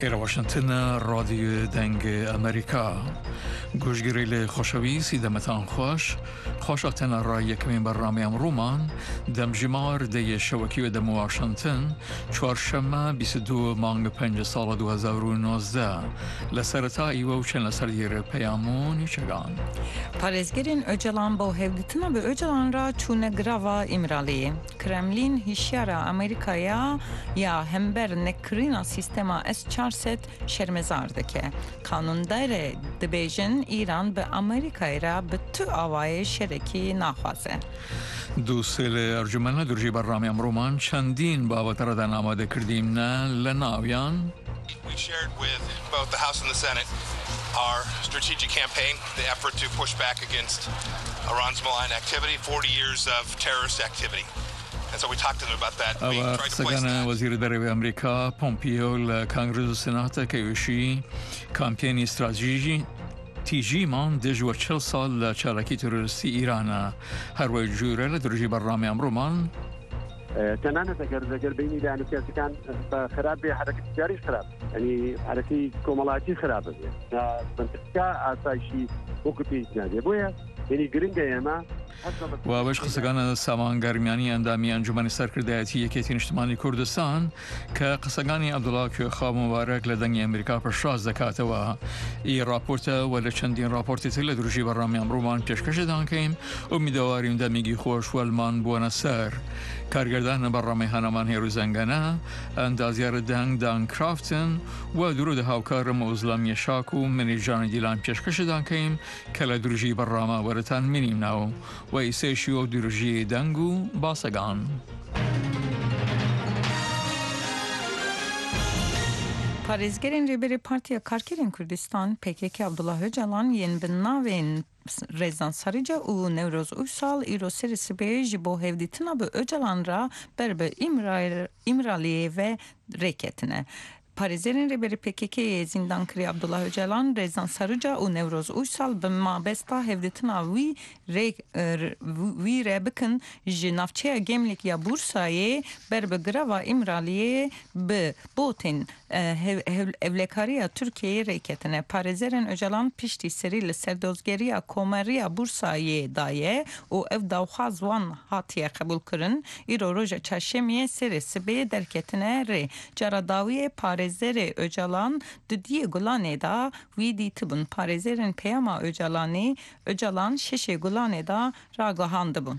إلى واشنطن راديو دنگ أمريكا گوشگیری خوشویسی دمتان خوشاتن را یکمین برنامه رومان دم جمار دی شوکی و دم واشنطن چهارشنبه 22 مانگ 5 سال 2019 لسرتایی و چند لسردیر پیامون چگان پارێزگرên Öcalan با hevdîtina bi Öcalan ra çûne grava İmraliyê. Kremlin hişyara Amerîkaya ya hember nekirîna sîstema S-400 şermezar dike. Kanûnderê dibêjin İran bi Amerîkayê ra bi tu avayê şerekî naxwaze. دوسل ارجمنا درجی برنامه رومان چندین بابت را دن آماده کردیم نه لناویان We shared with both the House and the Senate our strategic campaign, the effort to push back against Iran's malign activity, 40 years of terrorist activity. And so we talked to them about that. We tried to place that. وزیر دربی امریکا پومپیو لکنگرس و سنات کیوشی کامپینی استراتژی تیجی من دجور 40 سال لچالکی تروریستی ایران هر وی جوره لدرجی برنامه رومان تنانة اگر بینی لانه سیاسی کان خراب به حرکت تجاری خراب یعنی حرکتی کوملاتی خرابه منطقه آسایشی وقتی نادیه بویا یعنی گرینگه اما و باش قسەکان سامانگەرمیانی ئەندامی ئەنجومەنی سەرکردایەتی یەکێتی نیشتمانی کوردستان کە قسەکانی عەبدوڵڵا کوێخا مبارەک لە دەنگی ئەمریکا پێشواز دەکاتەوە ئی راپۆرتە و لە چەندین راپۆرتی تر لە دروژی بەڕامی ئەمڕۆمان پێشکەشتان کەین ئومیدەواریم دەمیگی خۆش وەلمان بوونە سەر کارگەردانە بەڕامی هەنەمان هێرو زەنگەنە ئەندازیارە دەنگ دان کرافتن و درود هاوکارم ئوزلامی شاک و منیژانی دیلان پێشکەشتان کەیم کە لە دروژی بەڕامە وەرەتان منیم ناو و ایسیشی و دروژی دەنگ و باسەگان. Parêzgerên Rêberê Partiya Karkerên Kurdistan PKK Abdullah Öcalan yên bi navên Rezan Sarıca û Newroz Uysal îro serê sibê ji bo hevdîtina bi Öcalan ra ber bi İmraliyê ve rêketine. Parêzerên Rêberê PKK'yê zindankirî Abdullah Öcalan, Rezan Sarıca û Newroz Uysal bi mabesta hevdîtina wî re bikin ji navçeya Gemlik ya Bursayê ber bi greva İmraliyê bi botên evlekariya Tirkiyeyê rêketine. Parêzerên Öcalan piştî serî li serdozgeriya Komeriya Bursayê daye û ev dawxaz wan hatiye qebûlkirin. Îro roja çarşemiyê serê sibê derketine rê. Cara dawiyê Parêzerê Öcalan didiyê Gulanê da wî dîtibûn. Parêzerên peyama Öcalanê Öcalan şeşê Gulanê da ragihandibûn.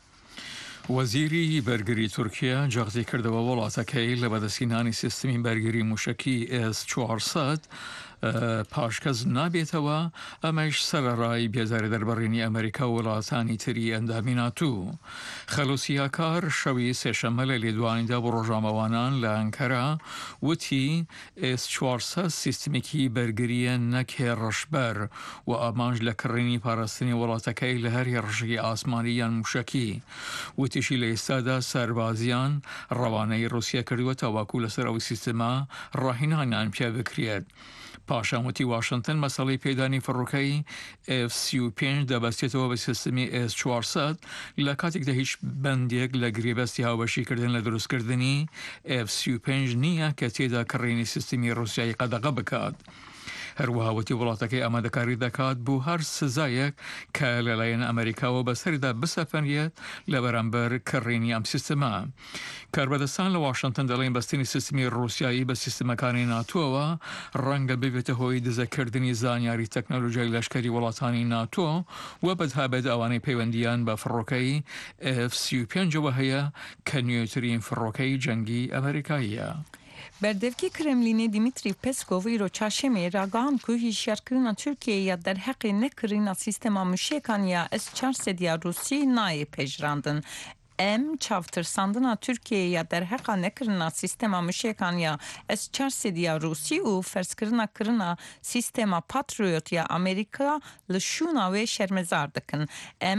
وەزیری بەرگری تورکیا جەغزی کردەوە وڵاتەکەی لە بەدەستهێنانی سیستمی بەرگری موشکی S-400 پاشکەس نابێتەوە ئەمەش سەرەڕای بێزاری دەربڕینی ئەمریکا و وڵاتانی تری ئەندامی ناتوو. خەلوسیاکار شەوی سێشەممە لە لێدوانیدا بۆ ڕۆژنامەوانان لە ئەنکەرا وتی S-400 سیستمێکی بەرگریە نەک هێڕەشبەر و ئامانج لە کڕینی پاراستنی وڵاتەکەی لە هەر هێڕشەی ئاسمانی یان موشکی. وتیشی لە ئێستادا سەربازیان ڕەوانەی رووسیا کردووە تاواکو لەسەر ئەوی سیستەما ڕاهێنانیان پێ بکرێت. پاشاموتی واشنطن مەسەڵەی پێدانی فڕۆکەی F-35 دەبەستێتەوە بە سیستمی S-400 لە کاتێکدا هیچ بەندێک لە گرێبەستی هاوبەشیکردن لە دروستکردنی F-35 نییە کە تێدا کڕینی سیستمی رووسیایی قەدەغە بکات. هەروەهاوەتی وڵاتەکەی ئامادەکاری دەکات بۆ هەر سزایەک کە لەلایەن ئەمریکاوە بەسەریدا بسەفەنرێت لە بەرامبەر کڕینی ئەم سیستەمە. کاربەدەستان لە واشنطن دەڵێن بەستنی سیستمی رووسیایی بە سیستەمەکانی ناتۆوە ڕەنگە ببێتە هۆی دزەکردنی زانیاری تەکنۆلۆژیای لەشکری وڵاتانی ناتۆ و بەدهابێت ئەوانەی پەیوەندیان بە فڕۆکەی F-35ەوە هەیە کە نوێترین فڕۆکەی جەنگی ئەمریکاییە. Berdevkî Kremlînê Dimitrî Peskov îro çarşemê ragihand ku hîşyarkirina Tirkiyeyê ya derheqê nekirîna sîstema mûşekan ya S-400 ya Rûsî nayê pejrandin. Em çavtirsandina Tirkiyeyê ya derheqa nekirina sîstema mûşekan ya S-400 ya Rûsî û ferskirina kirina sîstema Patriot ya Amerîka li şûna wê şermezar dikin. Em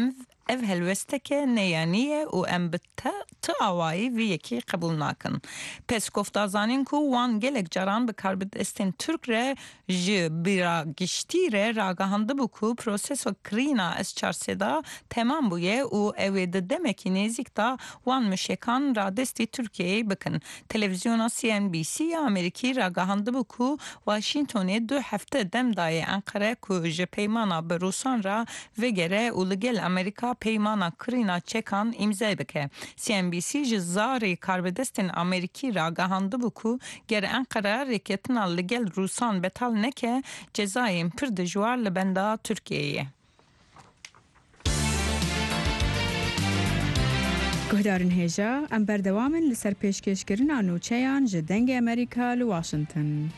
ev helwesteke neyaniye û em bi ti awayî vî yekî qebûl nakin. Peskov dazanin ku wan gelek caran bi karbidestên Türk re ji bîragiştî re ragihandibû ku prosesa kirîna S-400 temam bûye û ew ê di demekî nêzik da wan mişekan radestî Tirkiyeyê bikin. Televizyona CNBC ya Amerîkî ragihandibû ku Washingtonê 2 hefte dem daye Enqere ku ji peymana bi Rûsan re vegere û li gel Amerîka peymana kirîna çekan îmze bike. CNBC ji zarê karbidestên Amerîkî ragihandibû ku ger Enqere rêketina li gel Rûsan betal neke cezayên pir dijwar li benda Tirkiyeyê. Guhdarên hêja em berdewamin li ser pêşkêşkirina nûçeyan ji dengê Amerîka li Washington.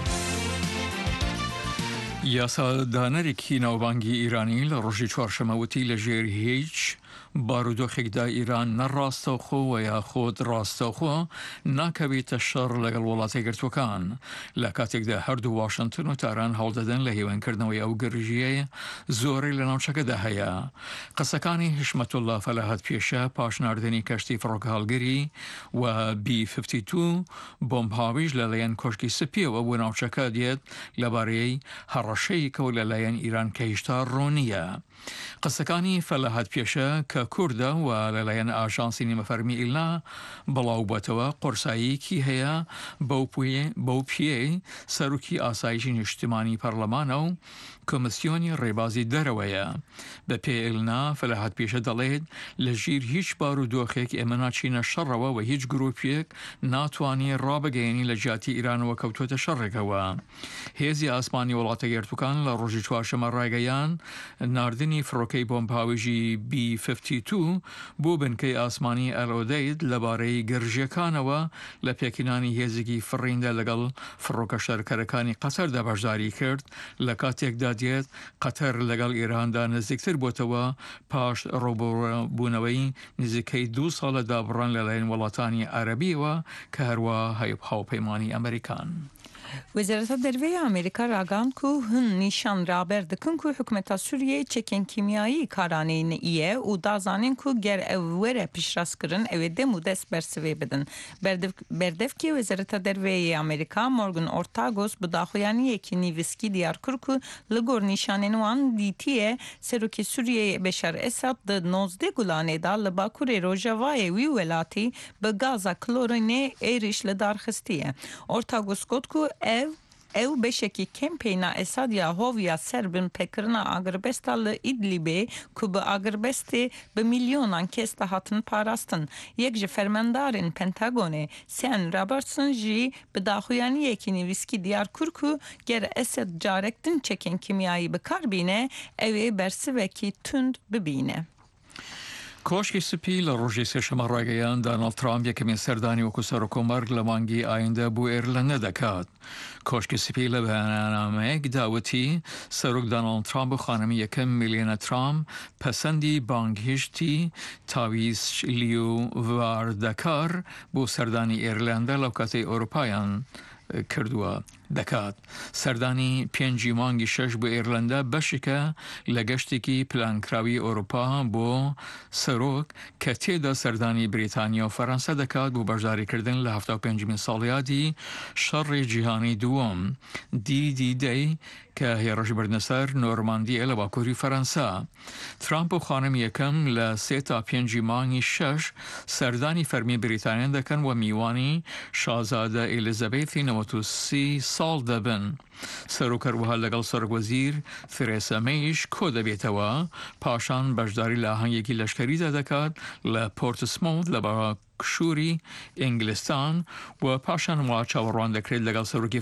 یاسادانەرێکی ناوبانگی ئیرانی لە ڕۆژی چوارشەمەوتی لە ژێر هیچ بارودۆخێکدا ئیران نەڕاستەوخۆ و یاخۆت ڕاستەوخۆ ناکەوێتە شەڕ لەگەڵ وڵاتی گرتوەکان لە کاتێکدا هەردوو واشنگتن و تاران هەوڵدەدەن لە هێوانکردنەوەی ئەو گرژیە زۆرەی لە ناوچەکەدا هەیە. قسەکانی حشمەتوڵڵا فەلاهەت پێشە پاش ناردنی کەشتی فڕۆکهاڵگری و B-52 بۆمبهاویش لەلایەن کۆشکی سپیەوە بۆ ناوچەکە دێت لەبارەی هەڕەشەیەکەوە لەلایەن ئیران کە هێشتا ڕۆنیە. قسەکانی فەلاهەت پێشە کە کووردە و لەلایەن ئاژانسی نیمەفەرمی ئیلنا بڵاوبەتەوە قورساییەکی هەیە بەو پێی سەرۆکی ئاسایشی نیشتیمانی پەرلەمانە و کۆمسیۆنی ڕێبازی دەرەوەیە. بە پێ ئیلنا فەلاهەت پێشە دەڵێت لە ژیر هیچ بارودۆخێک ئێمە ناچینە شەڕەوە و هیچ گرۆپێک ناتوانێت ڕابگەیەنی لە جیاتی ئیرانەوە کەوتۆتە شەڕێکەوە. هێزی ئاسمانی وڵاتە گرتوەکان لە ڕۆژی چوارشەمە ڕایگەیان ناردنی فڕۆکەی بۆمبهاویژی B-52 بۆ بنکەی ئاسمانی ئەلۆدەید لەبارەی گەرژیەکانەوە لە پێکینانی هێزێکی فڕیندا لەگەڵ فڕۆکە شەرکەرەکانی قەتەردا بەشداری کرد لە کاتێکدا دێت قەتەر لەگەڵ ئێراندا نزیکتر بۆتەوە پاش ڕۆبوونەوەی نزیکەی 2 ساڵە دابڕان لەلایەن وڵاتانی عەرەبیەوە کە هەروە هاوپەیمانی ئەمریکان. Wezareta Derveya Amerika ragan ku hûn nîşan raber dikin ku hikûmeta Sûriyeyê çekên kîmyayî karaneyî ye û da zanin ku ger ew were piştrast kirin ew ê dem û dest bersivê bidin. Berdevkê Wezareta Derveyê Amerika Morgan Ortagos bi daxuyaniyekî nîviskî diyar kir ku li gor nîşanên wan dîtiye Serokê Sûriyeyê Beşar Esad di 19 Gulanê da li Bakurê Rojavayê wî welatî bi gaza klorînê êriş li dar xistiye. Ortagos got ku ew beşekî kempeyna Esad ya hoviya serbin pekirina agirbesta li İdlibê ku bi agirbestê bi milyonan kes de hatin parastin. Yek ji fermendarên Pentagonê Sean Robertson jî bi daxuyaniyekî nivîskî diyar kir ku ger Esad carek din çekên kimyayî bikarbîne ew ê bersivekî tund bibîne. کۆشکی سپی لە ڕۆژی سێشەمە ڕایگەیان داناڵد ترامپ یەکەمین سەردانی وەکو سەرۆکۆمەرگ لە مانگی ئایندە بۆ ئێرلەندە دەکات. کۆشکی سپی لە بەیاننامەیەک داوەتی سەرۆک داناڵد ترامپ و خانمی یەکەم میلێنە ترامپ پەسەندی بانگهێشتی تاویز لیو واردەکار بۆ سەردانی ئێرلەندە لەو کاتەی ئەوروپایان کردووە دەکات. سەردانی 5 مانگی 6 بۆ ئێرلەندە بەشێکە لە گەشتێکی پلانکراوی ئەوروپا بۆ سەرۆک کە تێدا سەردانی بریتانیا و فەرەنسا دەکات بۆ بەشداریکردن لە 75مین ساڵیادی شەڕی جیهانی دووەم دی-دەی کە هێرش بردنەسەر نۆرماندیە لە باکووری فەرەنسا. ترامپ و خانمی یەکەم لە 3 تا 5 مانگی 6 سەردانی فەرمی بریتانیا دەکەن و میوانی شازادە ئێلیزابێتی 93 ساڵ دەبن. سەرۆکەروەها لەگەڵ سەرۆکوەزیر تێرێسا مەیش کۆ دەبێتەوە پاشان بەشداری لە ئاهەنگێکی لەشکریدا دەکات لە پۆرتسمۆت لە باکووری ئینگلستان و پاشان وا چاوەڕوان دەکرێت لەگەڵ سەرۆکی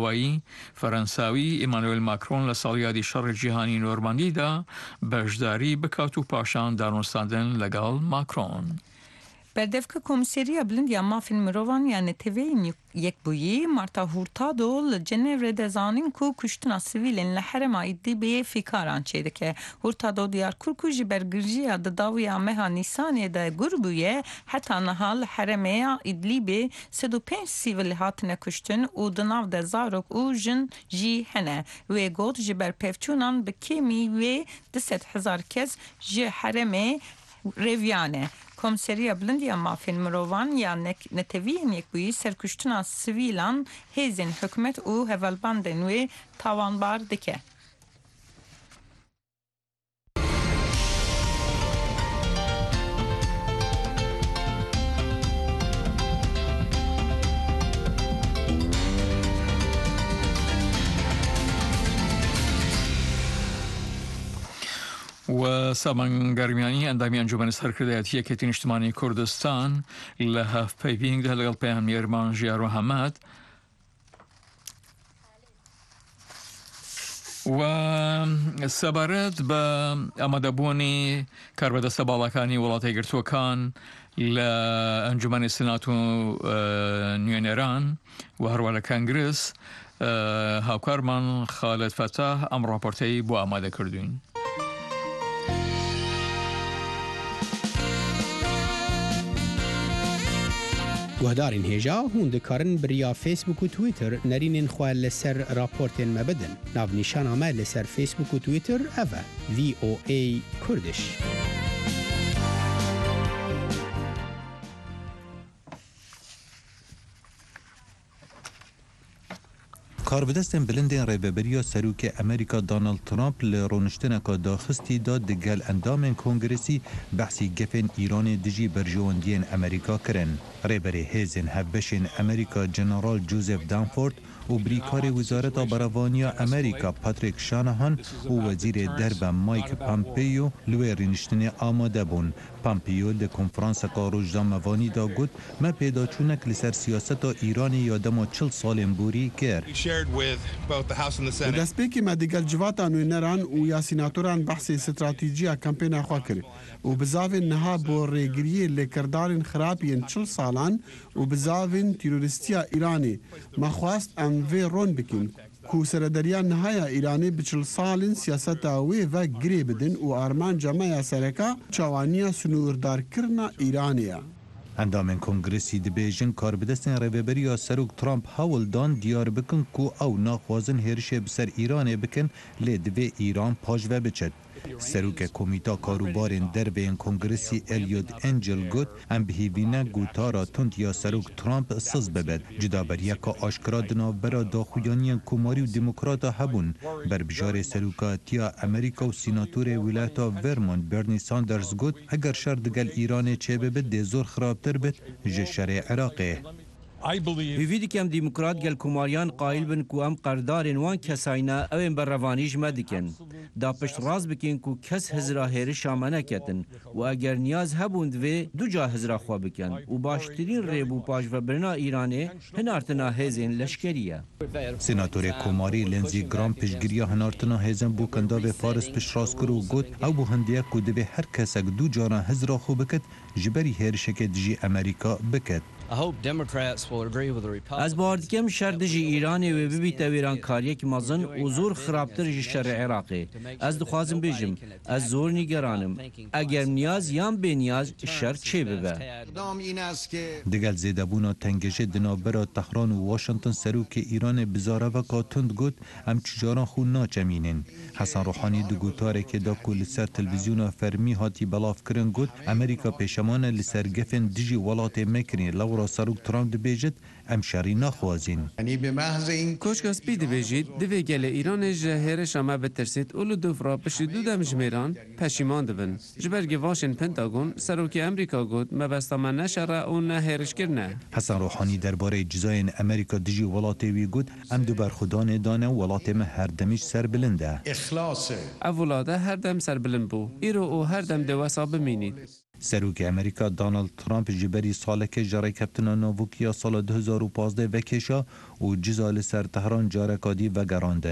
فەرەنساوی ئیمانوئێل ماکرۆن لە ساڵیادی شەڕی جیهانی نۆرماندیدا بەشداری بکات و پاشان دانوستاندن لەگەڵ ماکرۆن. بردف که کمیسریا بلند یا مافین مروان یا نتوین یک بویی مرتا هورتا دول جنیو دزانین کو کشتنا سیویلین لحرم ایدی به فکران چیده که هورتا دو دیار کرکو جبرگرجی داوی مها نیسانی دا گربویه حتی نهال حرمه ایدلی 105 سیویل هاتنه کشتن و دناو ده زاروک و جن جی هنه و گود جبر پیفچونان به کمی و 10,000 کس جی حرمه رویانه. کمیسریا بلندیا مافین مروان یا نتوین یک بویی سرکشتنا سویلان هیزین حکمت و هولباندن و تاوانبار دکه. و سامان گرمیانی اندامی انجمن سرکرده‌ای هیئت اجتماعی کردستان لهف پیوینگ ده لگل پیام ارمان جیار محمد و سبارت با آماده‌بوونی کاربردست بالاکانی ولایت یەکگرتووەکان لە ئەنجومەنی سنات و نوێنەران و هەروە لە کانگرس هاوکارمان خالد فتاح ئەم ڕاپۆرتەی بۆ ئامادە کردوین. گهدارین هیجا هون دکارن بریا فیسبوک و تویتر نرینین خواه لسر راپورتین مبدن ناو نشان آمه لسر فیسبوک و تویتر اوه VOA کردش. کاربدستن بلندین ریببریا سروک امریکا دونالد ترامپ لرونشتن که داخستی داد دگل اندام کنگرسی بحثی گفن ایران دجی برجواندین امریکا کرن. ریبری هیزن هبشن امریکا جنرال جوزف دانفورد و بریکار وزارت براوانیا امریکا پاتریک شانهان و وزیر درب مایک پامپیو لوی رینشتن آماده بون. پامپیو ل کنفرانس روزنامه‌وانی دا گفت ما پیدا چونک لسر سیاست ایران یادم 40 سال بوری کرد. دست پیکی ما دیگر جواتان و نران و یا سیناتوران بحث استراتیجی کمپین خوا کرد و بزاوین نها با ریگریه لکردارین خرابین 40 سالان و بزاوین تیروریستیا ایرانی ما خواست ام وی رون بکن کو سردریان نهایا ایرانی به 40 سالین سیاست وی و گری بدن و آرمان جامعه سرکا چوانیا سنوردار کرنا ایرانیا. اندام کنگرسی دبیجن کاربدستن ریببریا سروک ترامپ هاول دان دیار بکن کو او ناخوازن هرشه بسر ایران بکن لدوی ایران پاجوه بچد. سروک کمیتا کاروبارین دربین کنگرسی الیود انجل گوت ام بهیوینه گوتارا تند یا سروک ترامپ سز ببد جدا بر یکا آشکرا دنابرا داخویانی کماری و دموکراتا هبون بر بجار سروکا تیا امریکا و سیناتور ولایتا ورمونت برنی ساندرز گوت اگر شر دگل ایران چه ببد ده زور خرابتر بد جشر عراقه. ویدی کم دموکرات گل کماریان قائل بن کو ام قراردارین وان کساینا اوین بر روانیج مدکن دا پشت راز بکن کو کس هزرا هیرش آمنه کتن و اگر نیاز هبوند و دو جا هزرا خواه بکن و باشترین ریبو پاش و برنا ایرانه هنارتنا هزین لشکریه. سناتور کماری لنزی گرام پشگیریا هنارتنا هزین بو کندا و فارس پش راز کرو گوت او بو هندیه کو دوی هر کسک دو جانا هزرا خو بکت جبری هیرشک دجی امریکا بکت. از باردکم شردجی ایرانی و ببیت ویران کاریک مازن و زور خرابتر جی شر عراقی. از دخوازم بیجم از زور نگرانم اگر نیاز یام به نیاز شر چه ببه. دگل زیدبونا تنگجه دنابرا تهران و واشنطن سروک ایران بزاره و کاتند گوت ام چجاران خون ناچمینن. حسن روحانی دو گوتاره که دا کل سر تلویزیون فرمی هاتی بلاف کرن گوت امریکا پیشمان لسر گفن دجی ولات مکرین لورا سروک ترامپ دبیجد ام شری نخوازین. کوشکاس بی دبیجید دوی گل ایران جهر شما بترسید اولو دوفرا پشت دو دم جمیران پشیمان دبن. جبرگ واشن پنتاگون سروک امریکا گود مبستا من نشره اون هرش کرنه. حسن روحانی درباره جزاین امریکا دجی ولات وی گود ام دو برخودان دانه ولات ما هر دمیش سر بلنده. اولاده هر دم سر بلند بو. ایرو او هر دم دوسا بمینید. سروک امریکا دونالد ترامپ جبری سالک جاری کپتنا نووکیا سال 2015 وکشا و جزال سر تهران جارکادی و گراندن.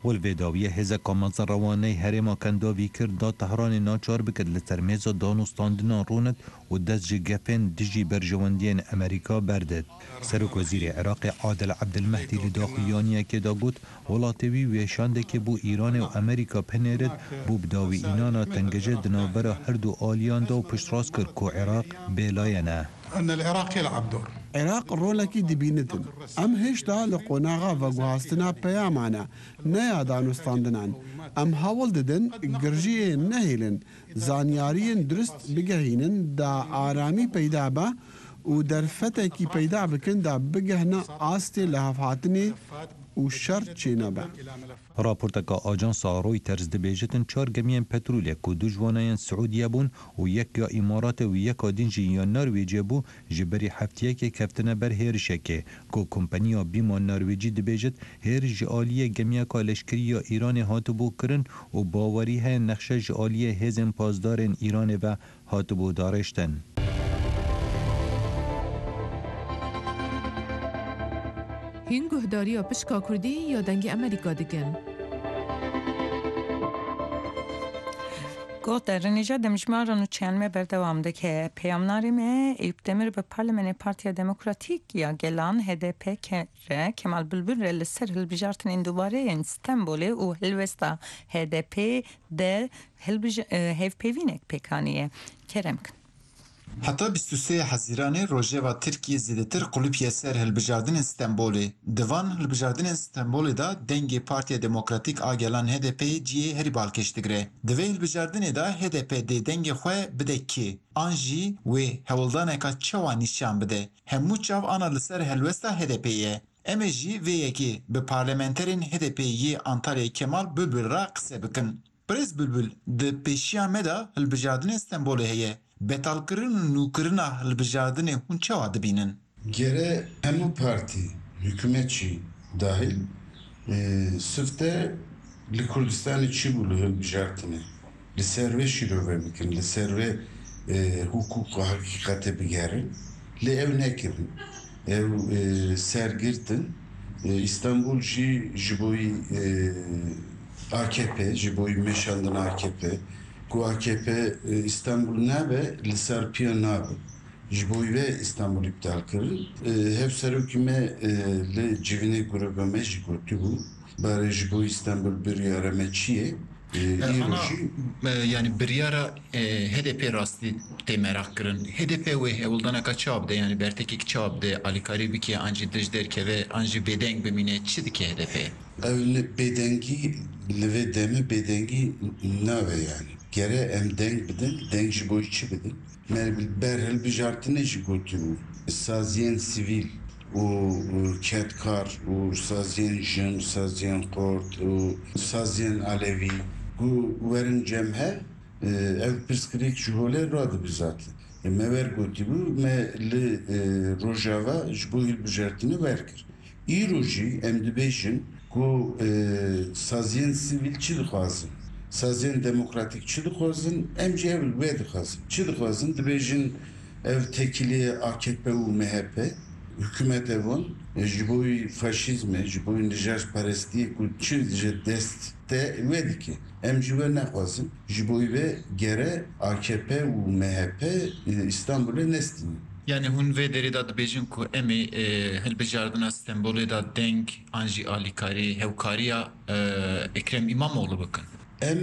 والویداوی هزا منظر روانه هرما کنداوی کرد دا تهران ناچار بکد لسر میزا دانستاندنا روند و دست جگفن دجی برجواندین امریکا بردد. سرک وزیر عراق عادل عبدالمهدی لداخلیانیه که دا گوت ولاتوی ویشانده که بو ایران و امریکا پنیرد بو بداوی اینانا تنگجه دنابرا هر دو آلیان دا و پشت راست کرد که عراق بیلاینه. أن العراق يلعب دور. عراق رولکی دبینتن. ام هشتا لقوناغا و گوهاستنا پیامانا نیا دانستاندنان. ام هاول ددن گرجی نهیلن زانیارین درست بگهینن دا آرامی پیدا با و در فتح کی پیدا بکن دا بگهنا آستی لحفاتنی و شرط چینا با. راپورتکا آجانس رویترز دبیجتن 4 گمین پترول که دو جوانایان سعودیه بون و یک یا امارات و یک دینجی یا نرویجی بو جبری هفتیه که کفتنه بر هیرشه که کمپانیا بیما نرویجی دبیجت هیر جعالیه گمیه که لشکری یا ایران هاتو بو کرن و باوری های نقشه جعالیه هزم پازدارن ایران و هاتو بو دارشتن. هین گهداری و پشکا کردی یا دنگ امریکا دکن؟ گفت در نجات دمجماران و چنمه بردوامده که پیامناریم ایوب دمیر به پارلمان پارتیا دموکراتیک یا گلان HDP که کمال بلبل لسر هلبجارتن این دوباره استنبولی و هلوستا HDP ده هیف پیوینک پیکانیه کرم کن. حتی 23 حزیران روژه و ترکیه زیدتر قلوب سر هلبجاردن استنبولی. دوان هلبجاردن استنبولی دا دنگ پارتیا دموکراتیک آگلان HDP جیه هری بالکشتگره. دوی هلبجاردن دا HDP دی دنگ خواه بده که آنجی و هولدانه که چوا نشان بده. همو چاو آنا لسر هلوستا HDP'ye. امجی و یکی به پارلمنترین HDP'ye Antalya Kemal Bülbül را قصه بکن. پریز بلبل ده پیشیان مدا هلبجاردن استنبولی هیه. betalkırın nukırına hılbıcardını hun çavadı binin. Gere hemu parti, hükümetçi dahil sıfte li Kurdistan'ı çi bulu hılbıcardını. Li serve şirove mikin, li serve hukuku hakikate bigerin. Li ev nekirin. Ev sergirtin. İstanbul jiboyi AKP, jiboyi meşandın AKP. Ku AKP İstanbul nabe, li Serpiya nabe. Jiboy ve İstanbul iptal kırın. Hep serokime li civine grubeme jigotu bu. Bari jiboy İstanbul bir yara meçiye. Yani bir yara HDP rastı te merak kırın. HDP ve hevuldan aka çabde yani bertekik çabde Ali Karibi ki anji dejderke ve anji bedeng bemine çidi ki HDP. Evli bedengi li deme bedengi nave yani. Gere em denk bidin, denk jiboy çi bidin. Merbil berhel bijartine jigotu bu. Saziyen sivil. O ketkar, o saziyen jin, saziyen kort, o saziyen alevi. Bu verin cemhe ev pırskırık juhole radı bizatı. Me ver goti bu me li rojava jbu il bijartini verkir. İyi roji emdibejin ku saziyen sivilçi dixwazin. Saziyen demokratikçi dixwazin emci ev ve dixwazin. Çi dixwazin dibejin ev tekili AKP u MHP hükümet evon jiboy faşizme, jiboy nijaj parestiye ku çi dije deste vediki. Emci ve nexwazin jiboy ve gere AKP u MHP İstanbul'e nestin. Yani hun ve derida dibêjin ku em ê hilbijardina Stenbolê da deng anjî alîkarî hevkariya Ekrem İmamoğlu bikin. Em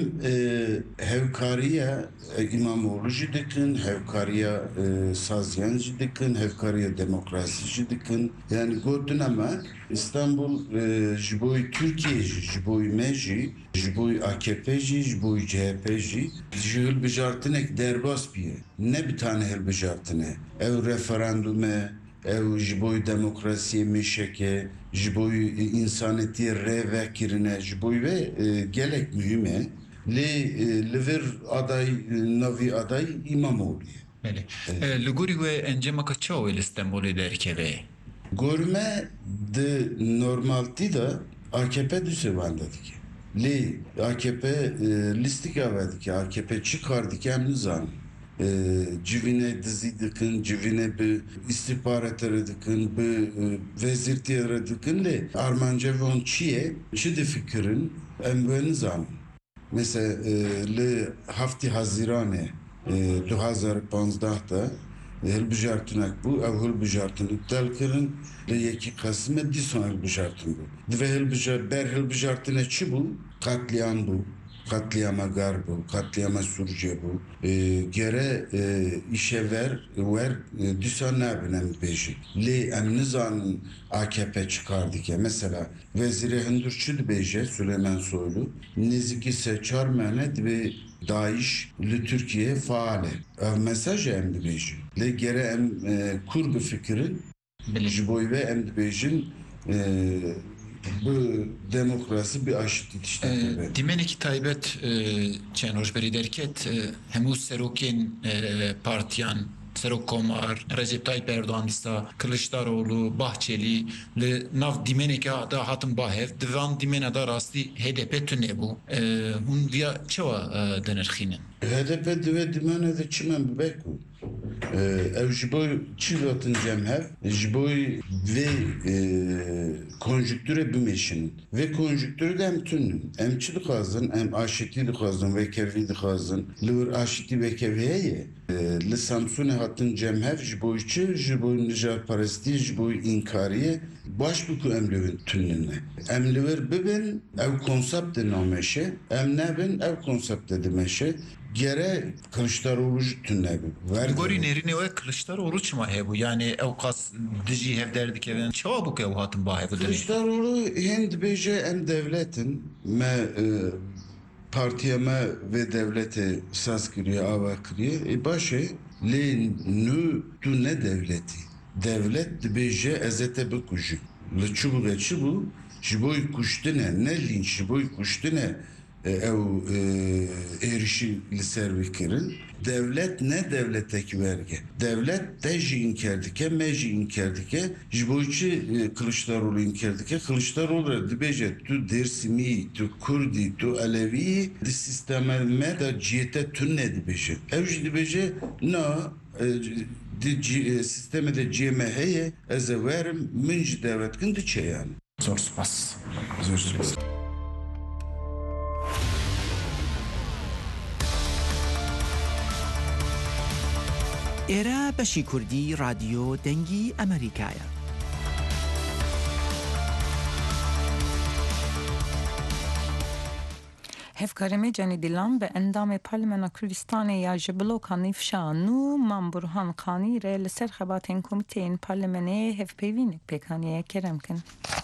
hevkariya İmamoğlu jî dikin, hevkariya Saziyen jî dikin, hevkariya demokrasi jî dikin. Yani gotin ama İstanbul ji boî Türkiye jî, ji boî me jî, ji boî AKP jî, ji boî CHP jî ji hilbijartinek derbas biye. Ne bir tane hilbijartine. Ev referandume, ev ji boî demokrasiye mişeke, ji boî insanetiye re vekirine, ji boî ve gelek mühime li vir aday navi aday İmamoğlu'ye. Bele. Li gorî we encameka çawa li Stenbolê derkeve? Gorme de normalti da AKP düsevandadı ki. Li AKP listika verdi ki AKP çıkardı ki hem nizam. civine dizi dikin, civine bir istihbaratları dikin, bir vezirtiyere dikin le Armanca ve on çi de fikrin emben zaman. Mesela le hafti Haziran'e 2015'da hilbijartinak bu, ev hilbijartinak delkirin le yeki Kasım'e dison hilbijartin bu. Dve hilbijartine çi bu? Katliam bu. Katliama gar bu, katliama Suriye bu. Gere işe ver düsan nabinem beşi. Le emnizanın AKP çıkardı ki mesela Veziri Hindurçu beje Süleyman Soylu neziki seçar menet ve Daesh li Türkiye faale. Mesaj emdi beji. Le gere em kurgu fikrin jiboy ve emdi bejin bu demokrasi bir aşıt yetiştirdi. Dimeneki taybet çenojberi derket hemu serokin partiyan Serok Komar, Recep Tayyip Erdoğan dista, Kılıçdaroğlu, Bahçeli, le nav dimeneka da hatın bahev, divan dimena rasti HDP tüne bu. Hun diya çava denerxinin. HDP dive dimene de çimen beku. Ev jiboy çilatın cemhev, jiboy ve konjüktüre bimeşin. Ve konjüktürü de hem tünün. Hem çilik azın, hem aşitlilik azın ve kevlilik azın. Lır aşitli ve kevheye. Li Samsun'e hatın cemhev, jiboy çi, jiboy nijar parasti, jiboy inkariye. Başbuku emlivin tününne. Emliver bibin ev konsepti nameşe, emnebin ev konsepti demeşe. Gere Kılıçdaroğlu tünne bir. Gori nerine ve Kılıçdaroğlu çıma hebu yani evkas dici hev derdik evin çabuk ev hatın bahev. Kılıçdaroğlu hind beje em devletin me partiyeme ve devlete saz kiriye ava kiriye başı le nü tu ne devleti devlet beje ezete bir kuşu le çubuğu geçibu jiboy kuştine ne linç jiboy kuştine ev erişi liser vikirin devlet ne devletteki vergi devlet deji inkerdike meji inkerdike jiboyçi Kılıçdaroğlu inkerdike Kılıçdaroğlu dibeje tu Dersimi tu Kurdi tu Alevi di sisteme me da ciyete tünne dibeje ev dibeje na sisteme de ciyemeheye eze verim minci devlet kindi çe yani zor spas ئێرە بەشی کوردی رادیۆ دەنگی ئەمریکایە. Hevkareme Canî Dilan bi endamê Parlemena Kurdistanê ya ji bloka nîfşa nû Mam Burhan Kanî re li ser xebatên komîteyên parlemenê hevpeyvînek pêkaniye kerem kin.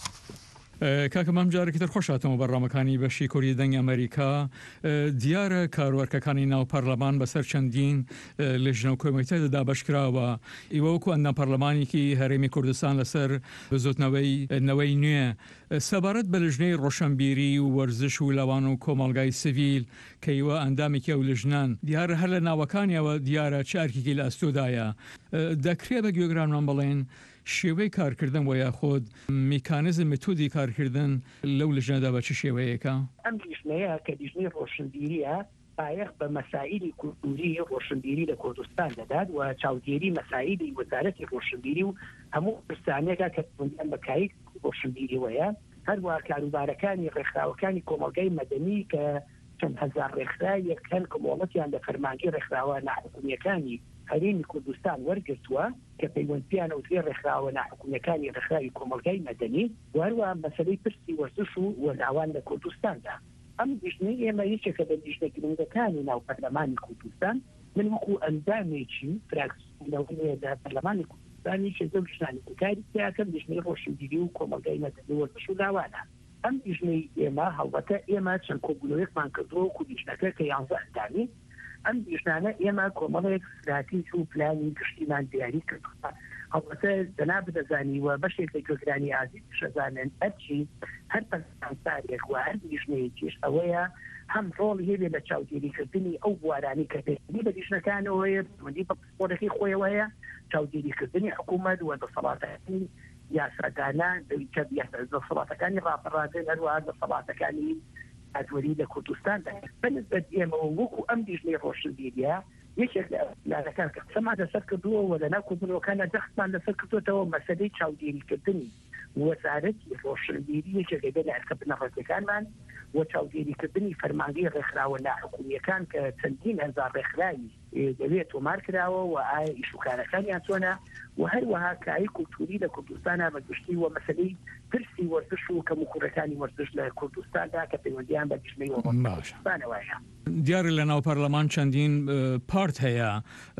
کاکە مام جارێکی تر خۆشاتەوە بەڕامەکانی بەشی کوردی دەنگ ئەمریکا دیارە کاروەرکەکانی ناو پەرلەمان بەسەر چەندین لەژنە و کۆمیتەدا بەشکراوە ئیوە وەکو ئەندام پەرلەمانێکی هەرێمی کوردستان لەسەر بزوتنەوەی نوێ سەبارەت بە لژنەی ڕۆشنبیری و وەرزش و لەوان و کۆمەڵگای سیڤیل کە ئیوە ئەندامێکی ئەو لژنان دیارە هەر لە ناوەکانیەوە دیارە چارکێکی لە ئەستۆدایە دەکرێت بە گوێگرانمان بڵێن شێوەی کارکردن و یاخۆد میکانیزم متودی کارکردن لەو لژنەدا بە چ شێوەیەکە؟ ئەم لیژنەیە کە لیژنەی ڕۆشنبیریە پایەخت بە مەسائیلی کولتوری ڕۆشنبیری لە کوردستان دەدات و چاودێری مەسائیلی وەزارەتی ڕۆشنبیری و هەموو پرسانێکە کە بوونیان بەکایک ڕۆشنبیری وەیە هەروە کاروبارەکانی ڕێکخراوەکانی کۆمەڵگەی مەدەنی کە چەند هەزار ڕێکخرا یەکەن کۆمەڵەتیان لە فەرمانگەی ڕێکخراوە ناحکومیەکانی هەرێمی کوردستان وەرگرتووە کە پەیوەندیان و توێ ڕێکخراوە ناحکومیەکانی ڕێکخراوی کۆمەڵگەی مەدەنی و هەروە مەسەلەی پرسی وەرزش و وەناوان لە کوردستاندا ئەم لیژنەی ئێمە یەکێکە لە لیژنە گرنگەکانی ناو پەرلەمانی کوردستان من وەکو ئەندامێکی فراکسیۆنەوەیە لە پەرلەمانی کوردستانی کە زەو لیژنانی کاری تیاکەم لیژنەی ڕۆشنبیری و کۆمەڵگەی مەدەنی وەرزش و لاوانە ئەم لیژنەی ئێمە هەڵبەتە ئێمە چەند کۆبوونەوەیەکمان کردووە وەکو لیژنەکە کە 11 ئەندامی ئەم لیژنانە ئێمە کۆمەڵێک استراتیژی و پلانی گشتیمان دیاری کردووە هەڵبەتە دەنا بدەزانیوە بەشێک لە گوێگرانی ئازیز شەزانن هەرچی هەر پەرسانسارێک و هەر لیژنەیەکیش ئەوەیە هەم ڕۆڵ هەیە لە چاودێریکردنی ئەو بوارانی کە پێویستی بە لیژنەکانەوەیە پەیوەندی بە پسپۆرەکەی خۆیەوە هەیە چاودێریکردنی حکوومەت و دەسەڵاتەکانی یاسادانان دەسەڵاتەکانی ڕاپەڕاندن هەروەها دەسەڵاتەکانی ئەدوەری لە کوردستاندا بەنسبەت ئێمە وەکو ئەم لیژنەی ڕۆشنبیریە یەکێک لەکان کە قسەماتە سەر کردووە و لە ناو کۆبوونەوەکانە دەختمان لەسەر کردوێتەوە مەسەلەی چاودێریکردنی وەزارەتی ڕۆشنبیری یەکێک لە ئەرکە بنەڕەتەکانمان و چاودێریکردنی فەرمانگەی ڕێکخراوە ناحکومیەکان کە چەندین هەزار ڕێکخراوی دەوێت تۆمار کراوە و ئایا ئیشوکارەکانیان چۆنە و هەروەها کاری کولتوری لە کوردستانە بەگشتی و مەسەلەی پرسی وەرزش و کەموکوڕەکانی وەرزش لە کوردستاندا کە پەیوەندیان بە گشتەی کوردستانەوەیە. دیارە لە ناو پەرلەمان چەندین پارت هەیە،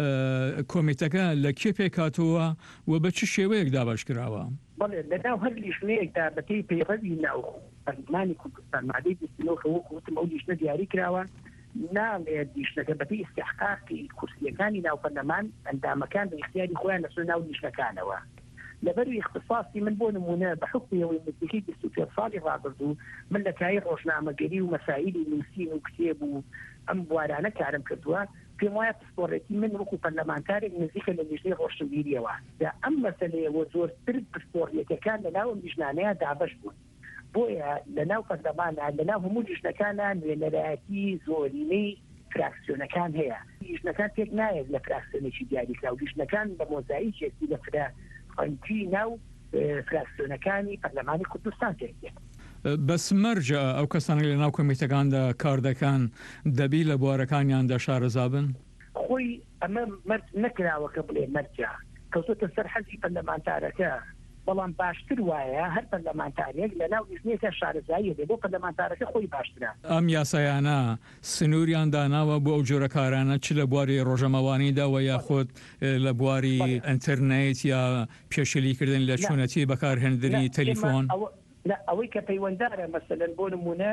کۆمیتەکە لە کێ پێکاتەوە و بە چ شێوەیەک دابش کراوە؟ بەڵێ لەناو هەر لیژنەیەکدا بەپێی پەیڕەوی ناو پەرلەمانی کوردستان مادەی 29 وەکوتم ئەو لیژنە دیاری کراوە ناڵێت لیژنەکە بەپێی استحقاقی کورسیەکانی ناو پەرلەمان ئەندامەکان بە اختیاری خۆیان لەسەر ناو لیژنەکانەوە. لەبەروی اختصاصی من بۆ نمونە بە حکمیەوەی نزیکەی 23 ساڵی ڕابردوو من لە کاری ڕۆژنامەگەری و مەسائلی نووسین و کتێب و ئەم بوارانە کارم کردووە. پێم وایە پسپۆڕێتی من وەکو پەرلەمانتارێک نزیکە لە لیژنەی ڕۆشنبیریەوە دا ئەم مەسەلەیەوە زۆرتر پسپۆڕیەکەکان لە ناو لیژنانەیە دابەش بوون. بۆیە لە ناو پەرلەمانە لە ناو هەموو لیژنەکانە نوێنەرایەتی زۆرینەی فراکسیۆنەکان هەیە. لیژنەکان پێک نایەت لە فراکسیۆنێکی دیاریکرا و لیژنەکان بە مۆزاییکێکی لە فرەنکی ناو فراکسیۆنەکانی پەرلەمانی کوردستان تێکێت. بەسمەرجە ئەو کەسانی لە ناو کۆمیتەکاندا کار دەکەن دەبی لە بوارەکانیاندا شارەزا بن؟ خۆی ئەمە مرد نەکراوە کە بڵێ مەرجە کەوتۆتە سەر حەزی پەرلەمانتارەکە، بەڵام باشتر وایە هەر پەرلەمانتارێک لە ناو لیژنەیەکە شارەزاییە بێ بۆ پەرلەمانتارەکە خۆی باشترە. ئەم یاسایانە سنووریان داناوە بۆ ئەو جۆرە کارانە چ لە بواری ڕۆژەمەوانیدا و یاخۆت لە بواری ئینتەرنێت یا پێشەلیکردن لە چۆنەتی بەکارهێنانی تەلیفۆن؟ ئەوەی کە پەیوەنددارە مەسەلەن بۆ نمونە